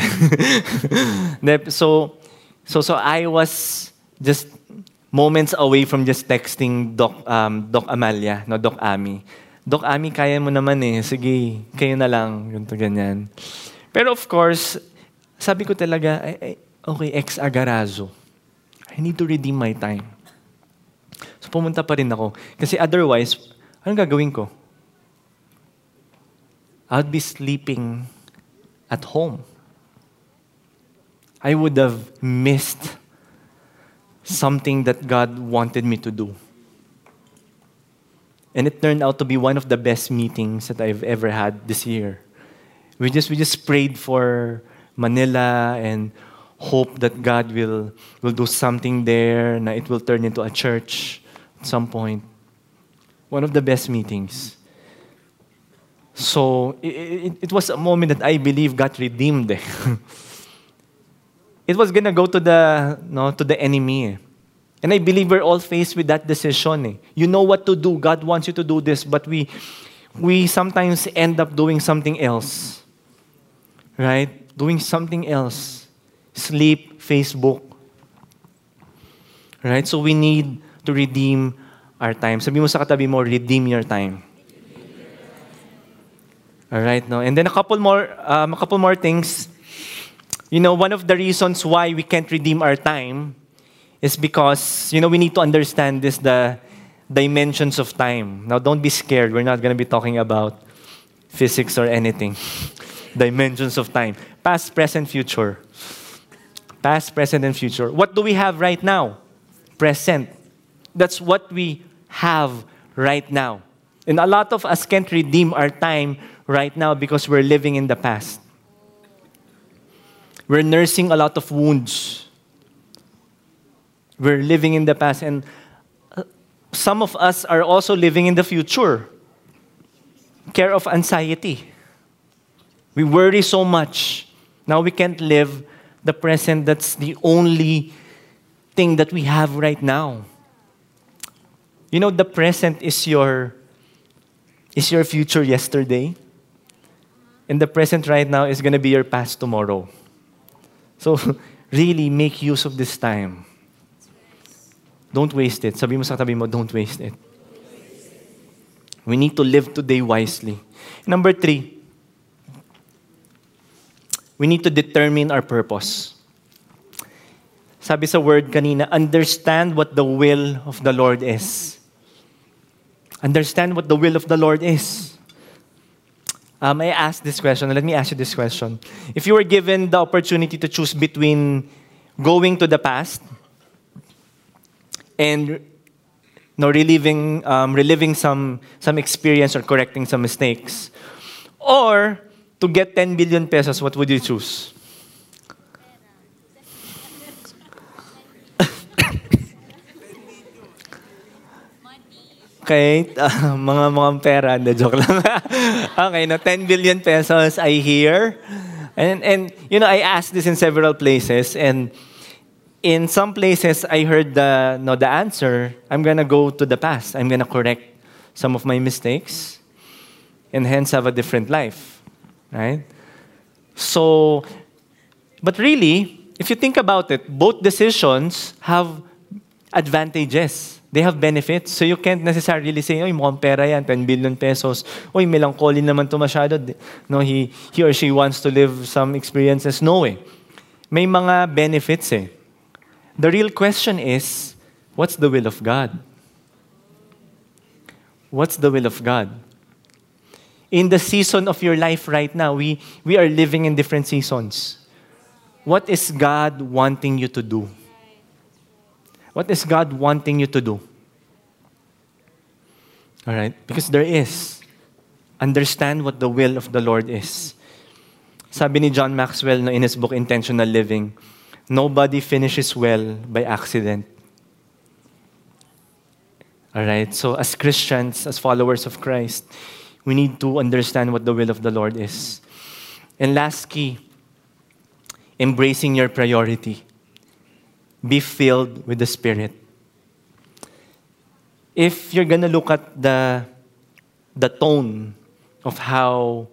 so I was just moments away from just texting Doc Amalia, no, Doc Ami. Doc Ami, kaya mo naman eh. Sige, kayo na lang. Ganito, ganyan. Pero of course, sabi ko talaga, okay, ex agarazo. I need to redeem my time. So pumunta pa rin ako. Kasi otherwise, anong gagawin ko? I'd be sleeping at home. I would have missed something that God wanted me to do. And it turned out to be one of the best meetings that I've ever had this year. We just prayed for Manila and hope that God will do something there, na it will turn into a church at some point. One of the best meetings. So it was a moment that I believe God redeemed. It was gonna go to the enemy. And I believe we're all faced with that decision. You know what to do. God wants you to do this, but we sometimes end up doing something else. Right? Doing something else. Sleep, Facebook. Right? So we need to redeem our time. Sabi mo sa katabi mo, redeem your time. All right, no? And then a couple more things. You know, one of the reasons why we can't redeem our time is because, you know, we need to understand the dimensions of time. Now, don't be scared. We're not going to be talking about physics or anything. Dimensions of time. Past, present, future. Past, present, and future. What do we have right now? Present. That's what we have right now. And a lot of us can't redeem our time right now because we're living in the past. We're nursing a lot of wounds. We're living in the past. And some of us are also living in the future. Care of anxiety. We worry so much. Now we can't live the present. That's the only thing that we have right now. You know, the present is your future yesterday. And the present right now is going to be your past tomorrow. So, really make use of this time. Don't waste it. Sabi mo sa tabi mo, don't waste it. We need to live today wisely. Number 3, we need to determine our purpose. Sabi sa word kanina, understand what the will of the Lord is. Understand what the will of the Lord is. I asked this question. Let me ask you this question. If you were given the opportunity to choose between going to the past and reliving some experience or correcting some mistakes, or to get 10 billion pesos, what would you choose? Okay, mga pera, joke lang. Okay, 10 billion pesos I hear. And you know, I asked this in several places, and in some places I heard the answer, I'm gonna go to the past. I'm gonna correct some of my mistakes and hence have a different life. Right? So, but really, if you think about it, both decisions have advantages. They have benefits. So you can't necessarily say, oy, mukhang pera yan, 10 billion pesos. Oy, melancholy naman to masyado. No, he or she wants to live some experiences. No way. May mga benefits eh. The real question is, what's the will of God? What's the will of God? In the season of your life right now, we are living in different seasons. What is God wanting you to do? What is God wanting you to do? All right? Because there is. Understand what the will of the Lord is. Sabi ni John Maxwell in his book, Intentional Living, nobody finishes well by accident. All right? So as Christians, as followers of Christ, we need to understand what the will of the Lord is. And last key, embracing your priority. Be filled with the Spirit. If you're gonna look at the tone of how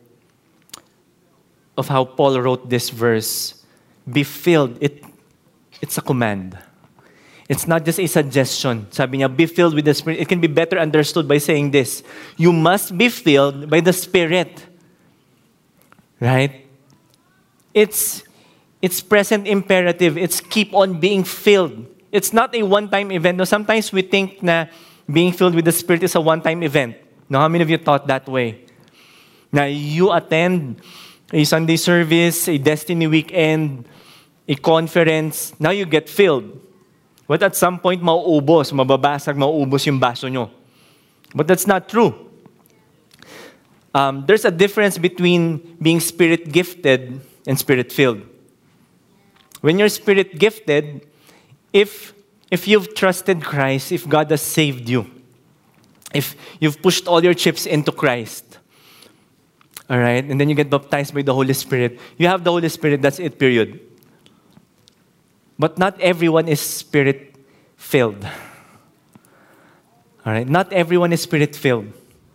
Paul wrote this verse, be filled, it's a command. It's not just a suggestion. Sabi niya, be filled with the Spirit. It can be better understood by saying this. You must be filled by the Spirit. Right? It's present imperative. It's keep on being filled. It's not a one-time event. No, sometimes we think na being filled with the Spirit is a one-time event. No, how many of you thought that way? Now, you attend a Sunday service, a Destiny Weekend, a conference, now you get filled. But at some point, mababasag, mauubos yung baso nyo. But that's not true. There's a difference between being Spirit-gifted and Spirit-filled. When you're Spirit-gifted, if you've trusted Christ, if God has saved you, if you've pushed all your chips into Christ, all right, and then you get baptized by the Holy Spirit, you have the Holy Spirit, that's it, period. But not everyone is Spirit-filled. All right, not everyone is Spirit-filled.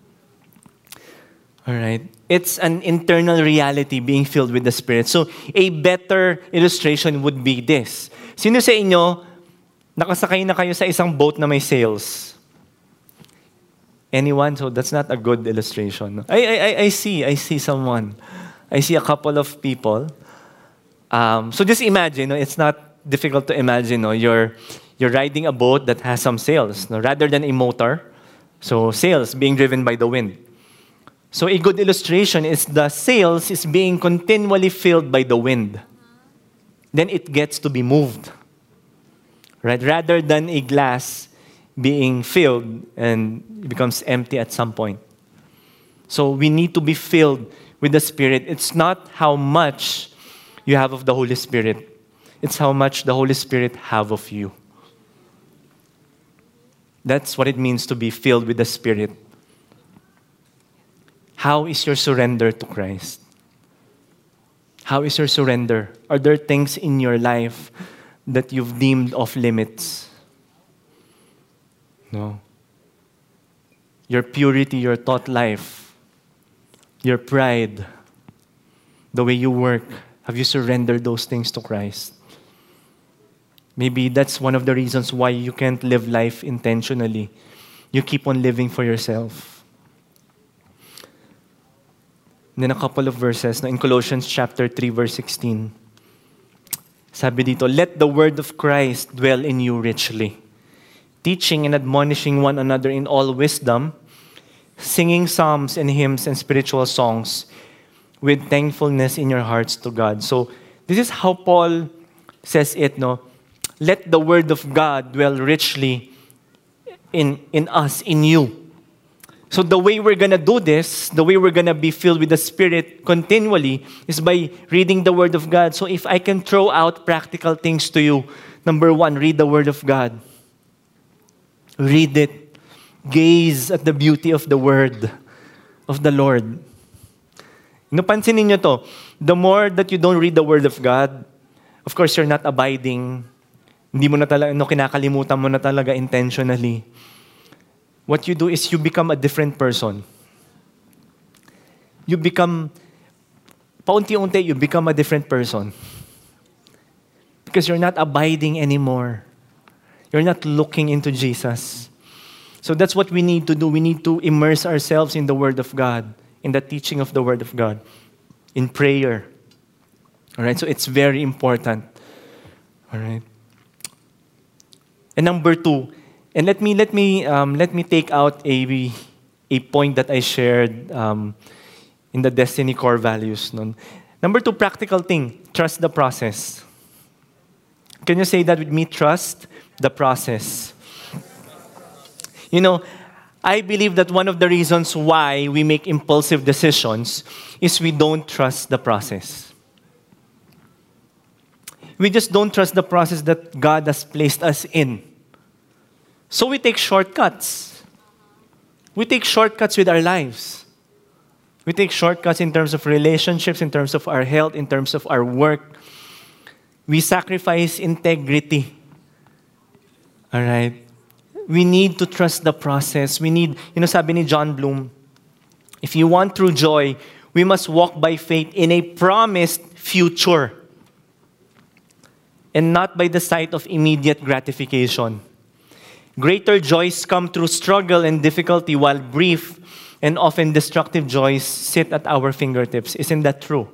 All right, it's an internal reality being filled with the Spirit. So, a better illustration would be this. Sino sa inyo, nakasakay na kayo sa isang boat na may sails? Anyone? So, that's not a good illustration. I see someone. I see a couple of people. So, just imagine, it's not difficult to imagine, you're riding a boat that has some sails, rather than a motor. So, sails being driven by the wind. So a good illustration is the sails is being continually filled by the wind. Then it gets to be moved. Right? Rather than a glass being filled and it becomes empty at some point. So we need to be filled with the Spirit. It's not how much you have of the Holy Spirit. It's how much the Holy Spirit have of you. That's what it means to be filled with the Spirit. How is your surrender to Christ? How is your surrender? Are there things in your life that you've deemed off limits? No. Your purity, your thought life, your pride, the way you work, have you surrendered those things to Christ? Maybe that's one of the reasons why you can't live life intentionally. You keep on living for yourself. And then a couple of verses in Colossians chapter 3, verse 16. Sabi dito, let the word of Christ dwell in you richly, teaching and admonishing one another in all wisdom, singing psalms and hymns and spiritual songs with thankfulness in your hearts to God. So this is how Paul says it, let the word of God dwell richly in us, in you. So the way we're going to do this, the way we're going to be filled with the Spirit continually is by reading the Word of God. So if I can throw out practical things to you, number one, read the Word of God. Read it. Gaze at the beauty of the Word of the Lord. Pansinin niyo to, the more that you don't read the Word of God, of course, you're not abiding. Hindi mo na talaga, kinakalimutan mo na talaga intentionally. What you do is you become a different person. You become, paunti-unti, you become a different person. Because you're not abiding anymore. You're not looking into Jesus. So that's what we need to do. We need to immerse ourselves in the Word of God, in the teaching of the Word of God, in prayer. All right, so it's very important. All right. And number two, and let me take out a point that I shared in the Destiny Core Values. Number two, practical thing, trust the process. Can you say that with me? Trust the process. I believe that one of the reasons why we make impulsive decisions is we don't trust the process. We just don't trust the process that God has placed us in. So we take shortcuts. We take shortcuts with our lives. We take shortcuts in terms of relationships, in terms of our health, in terms of our work. We sacrifice integrity. All right? We need to trust the process. We need, sabi ni John Bloom, if you want true joy, we must walk by faith in a promised future and not by the sight of immediate gratification. Greater joys come through struggle and difficulty, while brief and often destructive joys sit at our fingertips. Isn't that true?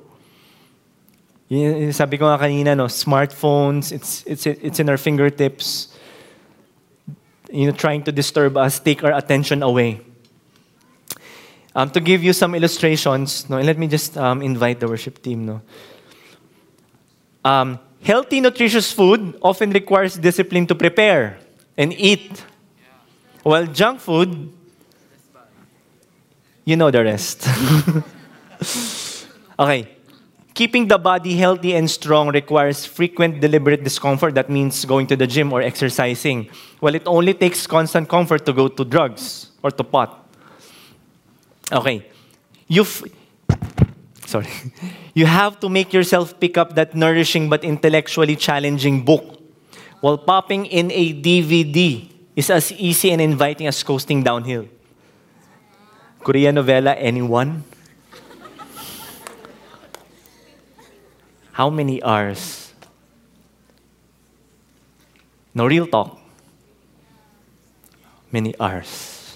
Sabi ko nga kanina, smartphones, it's in our fingertips. Trying to disturb us, take our attention away. To give you some illustrations, and let me just invite the worship team. Healthy, nutritious food often requires discipline to prepare and eat. While junk food, you know the rest. Okay. Keeping the body healthy and strong requires frequent, deliberate discomfort. That means going to the gym or exercising. Well, it only takes constant comfort to go to drugs or to pot. Okay. You have to make yourself pick up that nourishing but intellectually challenging book, while popping in a DVD is as easy and inviting as coasting downhill. Korean novela, anyone? How many hours? No, real talk. Many hours.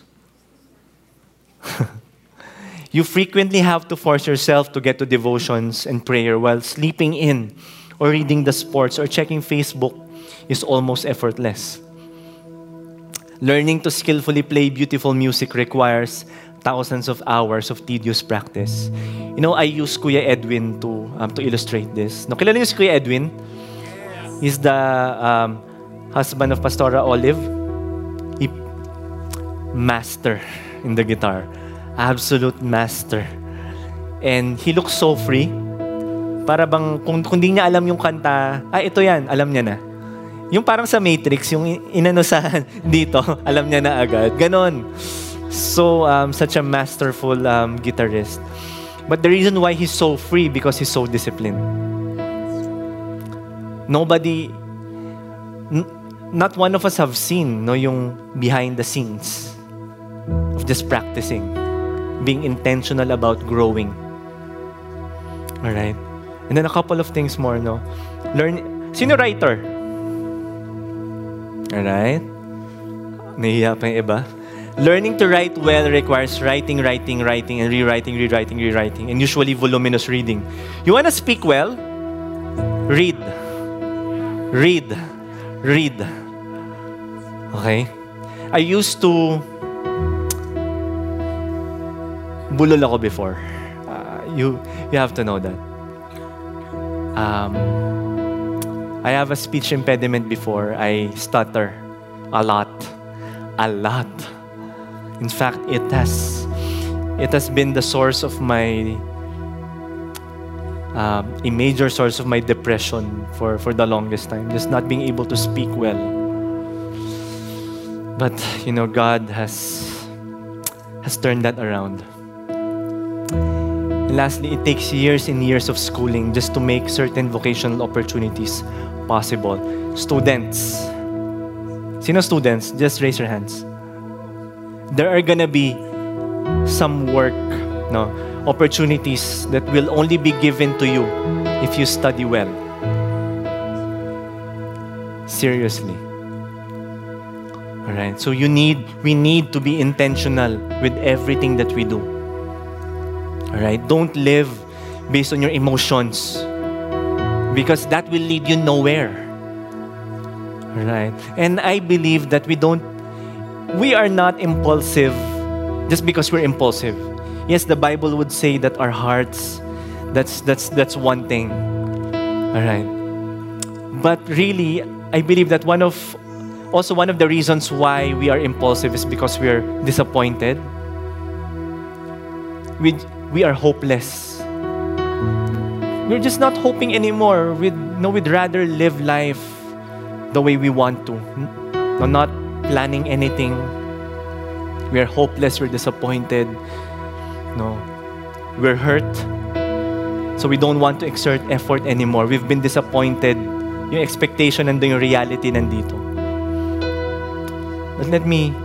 You frequently have to force yourself to get to devotions and prayer while sleeping in or reading the sports or checking Facebook is almost effortless. Learning to skillfully play beautiful music requires thousands of hours of tedious practice. I use Kuya Edwin to illustrate this. Kilala niyo si Kuya Edwin? He's the husband of Pastora Olive. Master in the guitar. Absolute master. And he looks so free. Para bang, kung di niya alam yung kanta, ito yan, alam niya na. Yung parang sa Matrix, yung inano sa dito, alam niya na agad. Ganon. So, such a masterful guitarist. But the reason why he's so free, because he's so disciplined. Nobody, not one of us have seen yung behind the scenes of just practicing, being intentional about growing. All right? And then a couple of things more, Sino writer? All right? Nahiya pa yung iba. Learning to write well requires writing, and rewriting, and usually voluminous reading. You want to speak well? Read. Okay? I used to bulol ako before. You have to know that. I have a speech impediment before. I stutter a lot. In fact, it has been the source of my a major source of my depression for the longest time, just not being able to speak well. But God has turned that around. And lastly, it takes years and years of schooling just to make certain vocational opportunities possible. Students. Sino students? Just raise your hands. There are gonna be some work, opportunities that will only be given to you if you study well. Seriously. All right. So we need to be intentional with everything that we do. All right. Don't live based on your emotions, because that will lead you nowhere. All right. And I believe that we are not impulsive just because we're impulsive. Yes, the Bible would say that our hearts, that's one thing. All right. But really, I believe that one of the reasons why we are impulsive is because we're disappointed. We are hopeless. We're just not hoping anymore. We'd rather live life the way we want to. Not planning anything. We are hopeless. We're disappointed. we're hurt, so we don't want to exert effort anymore. We've been disappointed. Yung expectation nandun, yung reality nandito. But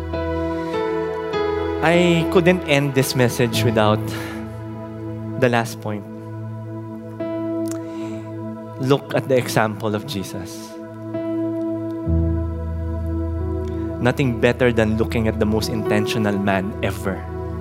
I couldn't end this message without the last point. Look at the example of Jesus. Nothing better than looking at the most intentional man ever.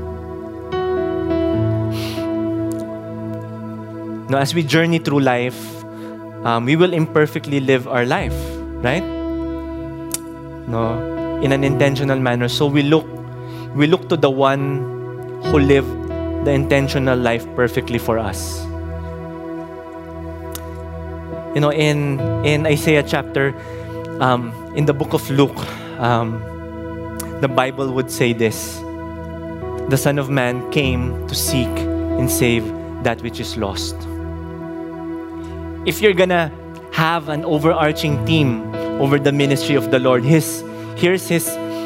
Now, as we journey through life, we will imperfectly live our life, right? No, in an intentional manner. So we look to the one who lived the intentional life perfectly for us. You know, in Isaiah chapter, in the book of Luke, the Bible would say this: the Son of Man came to seek and save that which is lost. If you're gonna have an overarching theme over the ministry of the Lord, here's his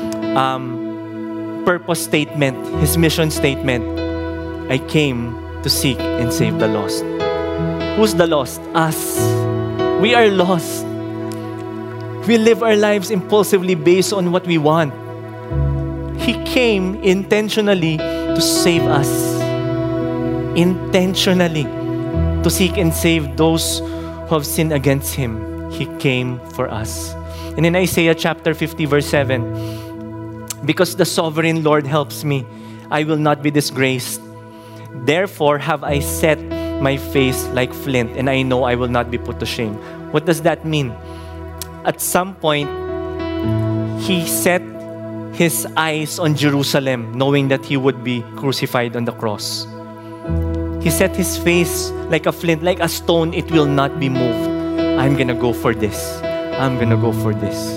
purpose statement, his mission statement: I came to seek and save the lost. Who's the lost? Us. We are lost. We live our lives impulsively based on what we want. He came intentionally to save us. Intentionally to seek and save those who have sinned against Him. He came for us. And in Isaiah chapter 50 verse 7, because the sovereign Lord helps me, I will not be disgraced. Therefore have I set my face like flint, and I know I will not be put to shame. What does that mean? At some point, He set His eyes on Jerusalem, knowing that He would be crucified on the cross. He set His face like a flint, like a stone. It will not be moved. I'm gonna go for this. I'm gonna go for this.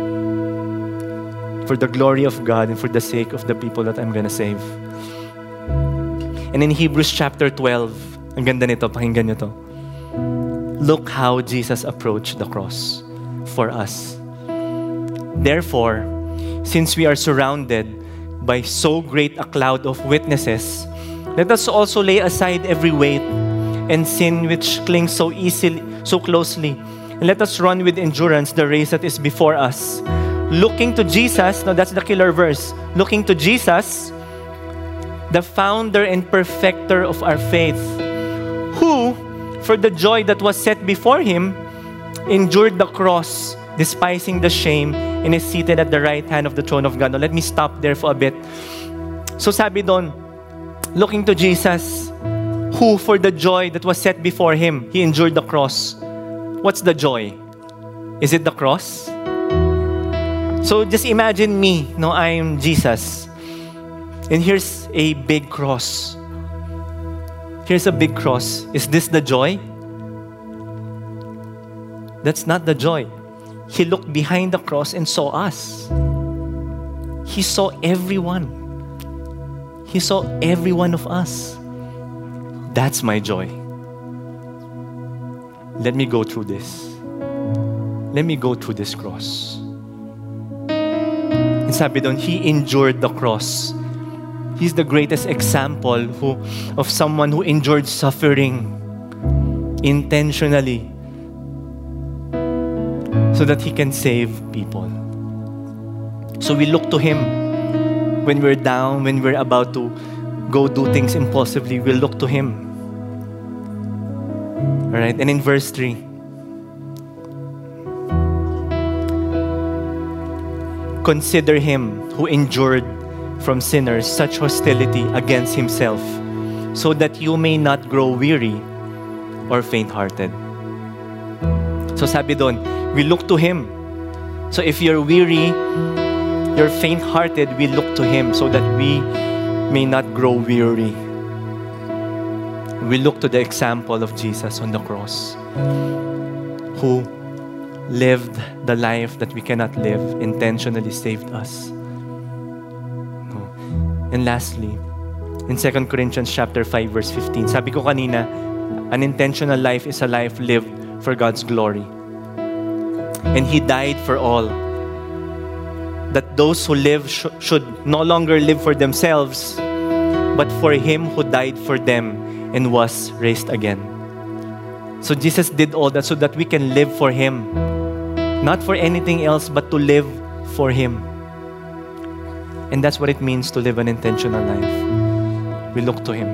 For the glory of God and for the sake of the people that I'm gonna save. And in Hebrews chapter 12, ang ganda nito, pakinggan nyo to. Look how Jesus approached the cross for us. Therefore, since we are surrounded by so great a cloud of witnesses, let us also lay aside every weight and sin which clings so closely. And let us run with endurance the race that is before us. Looking to Jesus, now that's the killer verse. Looking to Jesus, the founder and perfecter of our faith, who, for the joy that was set before Him, endured the cross, despising the shame, and is seated at the right hand of the throne of God. Now, let me stop there for a bit. So sabi doon, looking to Jesus, who for the joy that was set before Him, He endured the cross. What's the joy? Is it the cross? So just imagine me, no, I'm Jesus. And here's a big cross. Here's a big cross. Is this the joy? That's not the joy. He looked behind the cross and saw us. He saw everyone. He saw every one of us. That's my joy. Let me go through this. Let me go through this cross. And sabi doon, He endured the cross. He's the greatest example of someone who endured suffering intentionally so that He can save people. So we look to Him when we're down, when we're about to go do things impulsively. We look to Him. All right, and in verse 3, consider Him who endured from sinners such hostility against Himself, so that you may not grow weary or faint-hearted. So sabi doon, we look to Him. So if you're weary, you're faint-hearted, we look to Him so that we may not grow weary. We look to the example of Jesus on the cross, who lived the life that we cannot live, intentionally saved us. And lastly, in 2 Corinthians chapter 5 verse 15, sabi ko kanina, an intentional life is a life lived for God's glory. And He died for all, that those who live should no longer live for themselves, but for Him who died for them and was raised again. So Jesus did all that so that we can live for Him. Not for anything else, but to live for Him. And that's what it means to live an intentional life. We look to Him.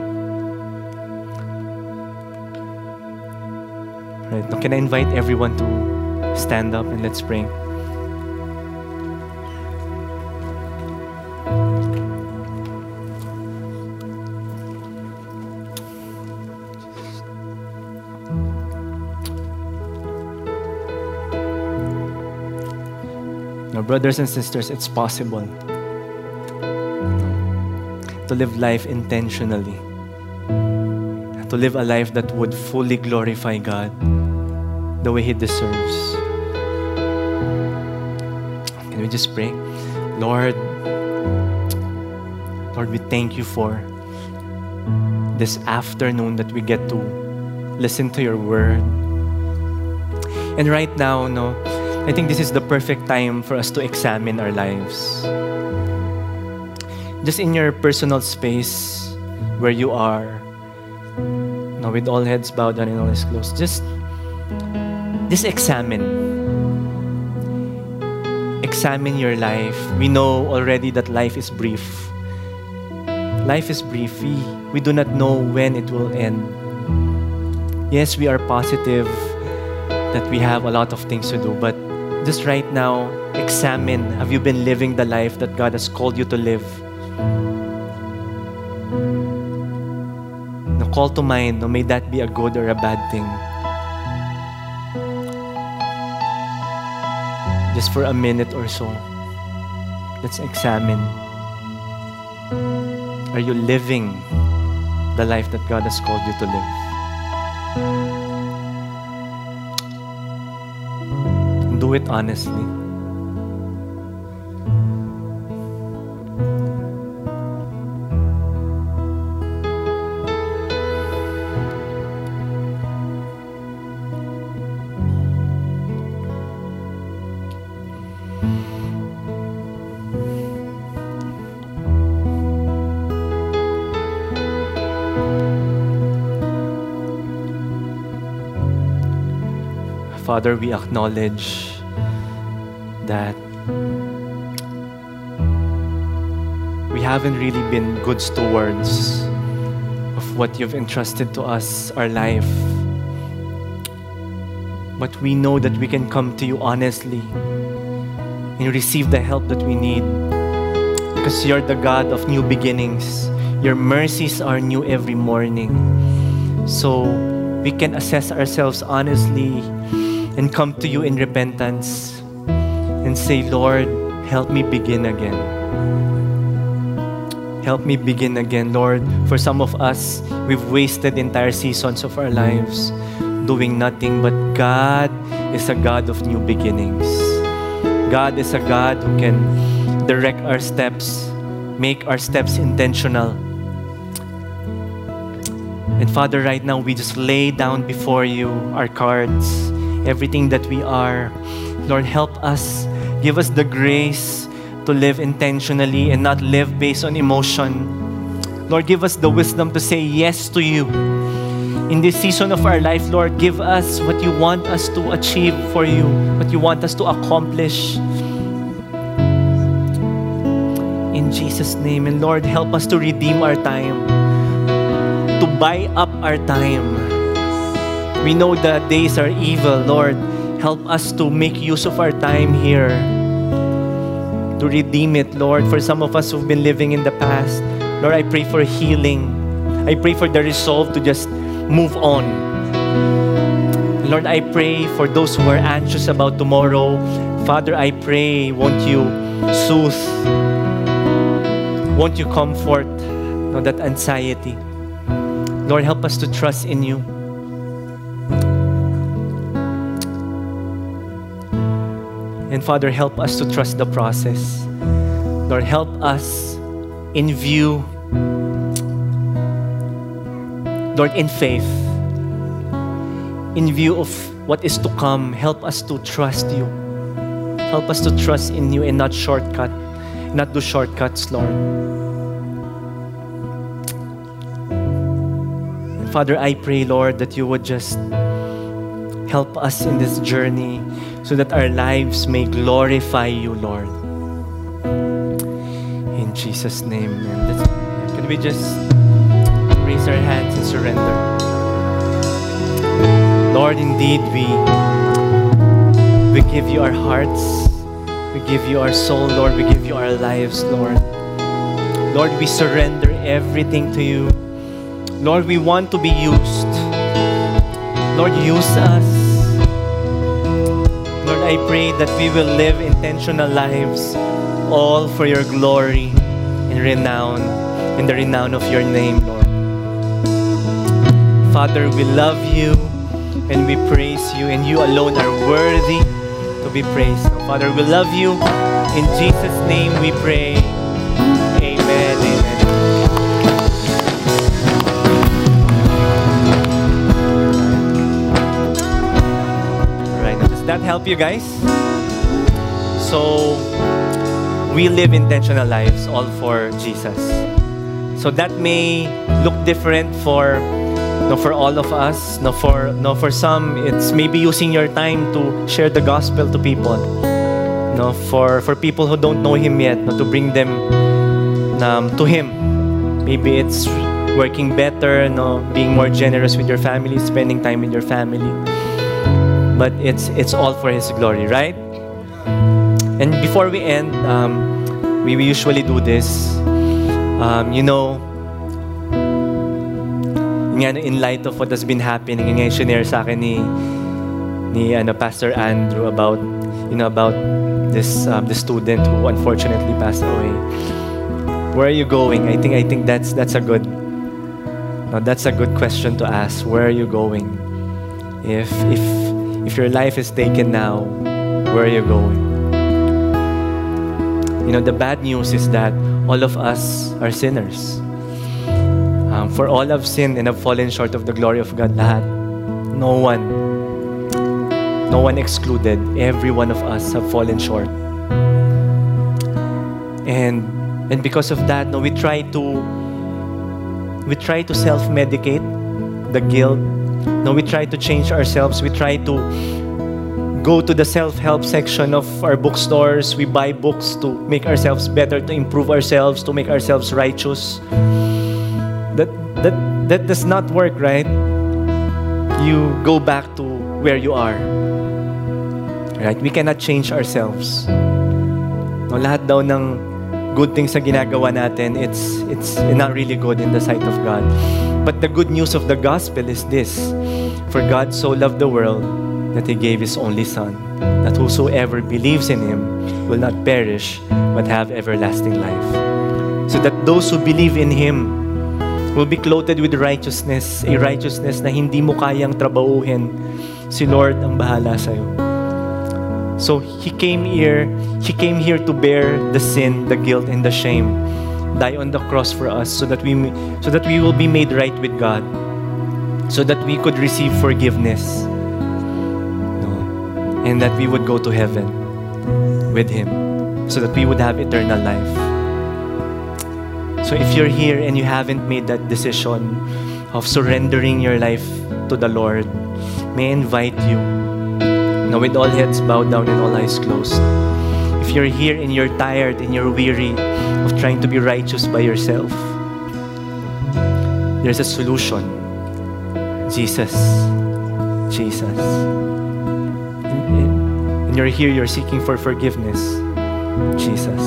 Right, now can I invite everyone to stand up and let's pray. Now, brothers and sisters, it's possible to live life intentionally, to live a life that would fully glorify God the way He deserves. Can we just pray? Lord, we thank You for this afternoon that we get to listen to Your word. And right now, I think this is the perfect time for us to examine our lives. Just in your personal space where you are, with all heads bowed down and all eyes closed, just examine. Examine your life. We know already that life is brief. Life is brief. We do not know when it will end. Yes, we are positive that we have a lot of things to do, but just right now, examine, have you been living the life that God has called you to live? Now, call to mind, may that be a good or a bad thing. Just for a minute or so, let's examine. Are you living the life that God has called you to live? Do it honestly. Father, we acknowledge that we haven't really been good stewards of what You've entrusted to us, our life. But we know that we can come to You honestly and receive the help that we need, because You're the God of new beginnings. Your mercies are new every morning. So we can assess ourselves honestly and come to You in repentance and say, Lord, help me begin again. Help me begin again, Lord. For some of us, we've wasted entire seasons of our lives doing nothing, but God is a God of new beginnings. God is a God who can direct our steps, make our steps intentional. And Father, right now, we just lay down before You our cards, everything that we are. Lord, help us. Give us the grace to live intentionally and not live based on emotion. Lord, give us the wisdom to say yes to You. In this season of our life, Lord, give us what You want us to achieve for You, what You want us to accomplish. In Jesus' name. And Lord, help us to redeem our time, to buy up our time. We know the days are evil. Lord, help us to make use of our time here, to redeem it, Lord. For some of us who've been living in the past, Lord, I pray for healing. I pray for the resolve to just move on. Lord, I pray for those who are anxious about tomorrow. Father, I pray, won't You soothe, won't You comfort that anxiety. Lord, help us to trust in You. And Father, help us to trust the process. Lord, help us in view, Lord, in faith, in view of what is to come. Help us to trust You. Help us to trust in You and not do shortcuts, Lord. Father, I pray, Lord, that you would just help us in this journey so that our lives may glorify you, Lord. In Jesus' name, amen. Can we just raise our hands and surrender? Lord, indeed, we give you our hearts. We give you our soul, Lord. We give you our lives, Lord. Lord, we surrender everything to you. Lord, we want to be used. Lord, use us. Lord, I pray that we will live intentional lives, all for your glory and renown, in the renown of your name, Lord. Father, we love you and we praise you, and you alone are worthy to be praised. So, Father, we love you. In Jesus' name we pray. Amen. Amen. That help you guys? So we live intentional lives all for Jesus. So that may look different for all of us. For some, it's maybe using your time to share the gospel to people. For people who don't know Him yet, to bring them to Him. Maybe it's working better, being more generous with your family, spending time with your family. But it's all for His glory, right? And before we end, we usually do this. In light of what has been happening, yung share sa akin ni Pastor Andrew about this student who unfortunately passed away. Where are you going? I think that's a good question to ask. Where are you going? If your life is taken now, where are you going? The bad news is that all of us are sinners. For all have sinned and have fallen short of the glory of God. Lahat. No one excluded. Every one of us have fallen short. And because of that, we try to self-medicate the guilt. We try to change ourselves. We try to go to the self-help section of our bookstores. We buy books to make ourselves better, to improve ourselves, to make ourselves righteous. That does not work, right? You go back to where you are. Right? We cannot change ourselves. Lahat daw ng good things na ginagawa natin, it's not really good in the sight of God. But the good news of the gospel is this: for God so loved the world that He gave His only Son, that whosoever believes in Him will not perish but have everlasting life. So that those who believe in Him will be clothed with righteousness, a righteousness na hindi mo kayang trabahuhin. Si Lord ang bahala sa'yo. So He came here to bear the sin, the guilt, and the shame, die on the cross for us, so that we will be made right with God, so that we could receive forgiveness, and that we would go to heaven with Him, so that we would have eternal life. So if you're here and you haven't made that decision of surrendering your life to the Lord, may I invite you, now with all heads bowed down and all eyes closed. If you're here and you're tired and you're weary of trying to be righteous by yourself, there's a solution. Jesus. And you're here, you're seeking for forgiveness. Jesus.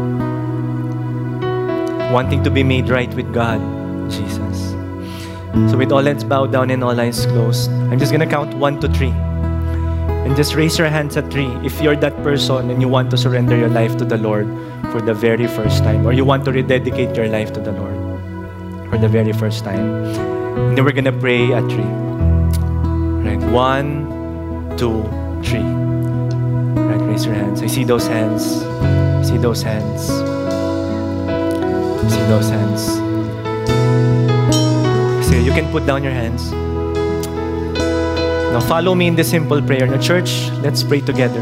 Wanting to be made right with God. Jesus. So with all heads bowed down and all eyes closed, I'm just gonna count 1 to 3. And just raise your hands at 3 if you're that person and you want to surrender your life to the Lord for the very first time, or you want to rededicate your life to the Lord for the very first time. And then we're gonna pray at 3. Right, 1, 2, 3. Right, raise your hands. I see those hands. I see those hands. I see those hands. So you can put down your hands. Now follow me in this simple prayer. Now church, let's pray together.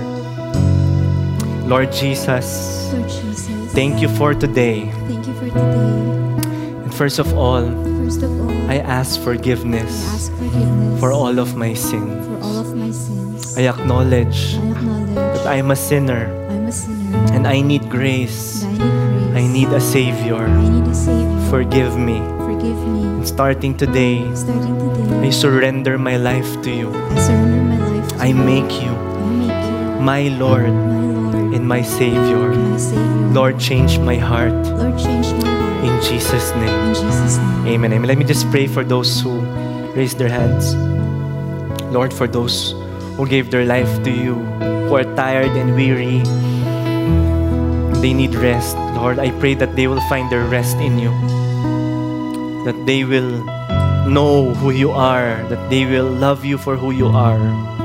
Lord Jesus, thank you for today. Thank you for today. And first of all, First of all, I ask I forgiveness ask forgiveness for all of my sins. for all of my sins. I acknowledge I acknowledge that I am a sinner I'm a sinner and I need grace. and I need grace. I need a Savior. I need a Savior. Forgive me. Forgive me. And starting today, Starting today, I surrender my life to you. I surrender my life to I you. make you I make you my Lord my Lord and my Savior. and my Savior. Lord, change my heart. Lord, change my heart. In Jesus' name. In Jesus' name. Amen. Amen. Let me just pray for those who raised their hands. Lord, for those who gave their life to you, who are tired and weary, they need rest. Lord, I pray that they will find their rest in you. That they will know who you are. That they will love you for who you are.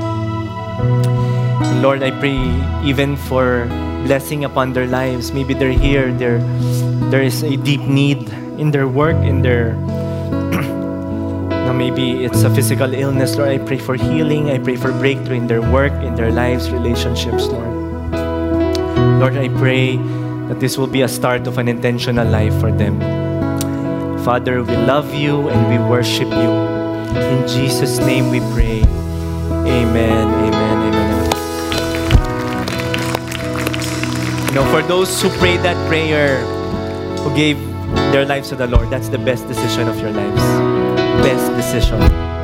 And Lord, I pray even for blessing upon their lives. Maybe they're here, there is a deep need in their work, in their maybe it's a physical illness. Lord, I pray for healing. I pray for breakthrough in their work, in their lives, relationships, Lord. Lord, I pray that this will be a start of an intentional life for them. Father, we love you and we worship you. In Jesus' name we pray. Amen, amen, amen. You know, for those who prayed that prayer, who gave their lives to the Lord, that's the best decision of your lives. Best decision.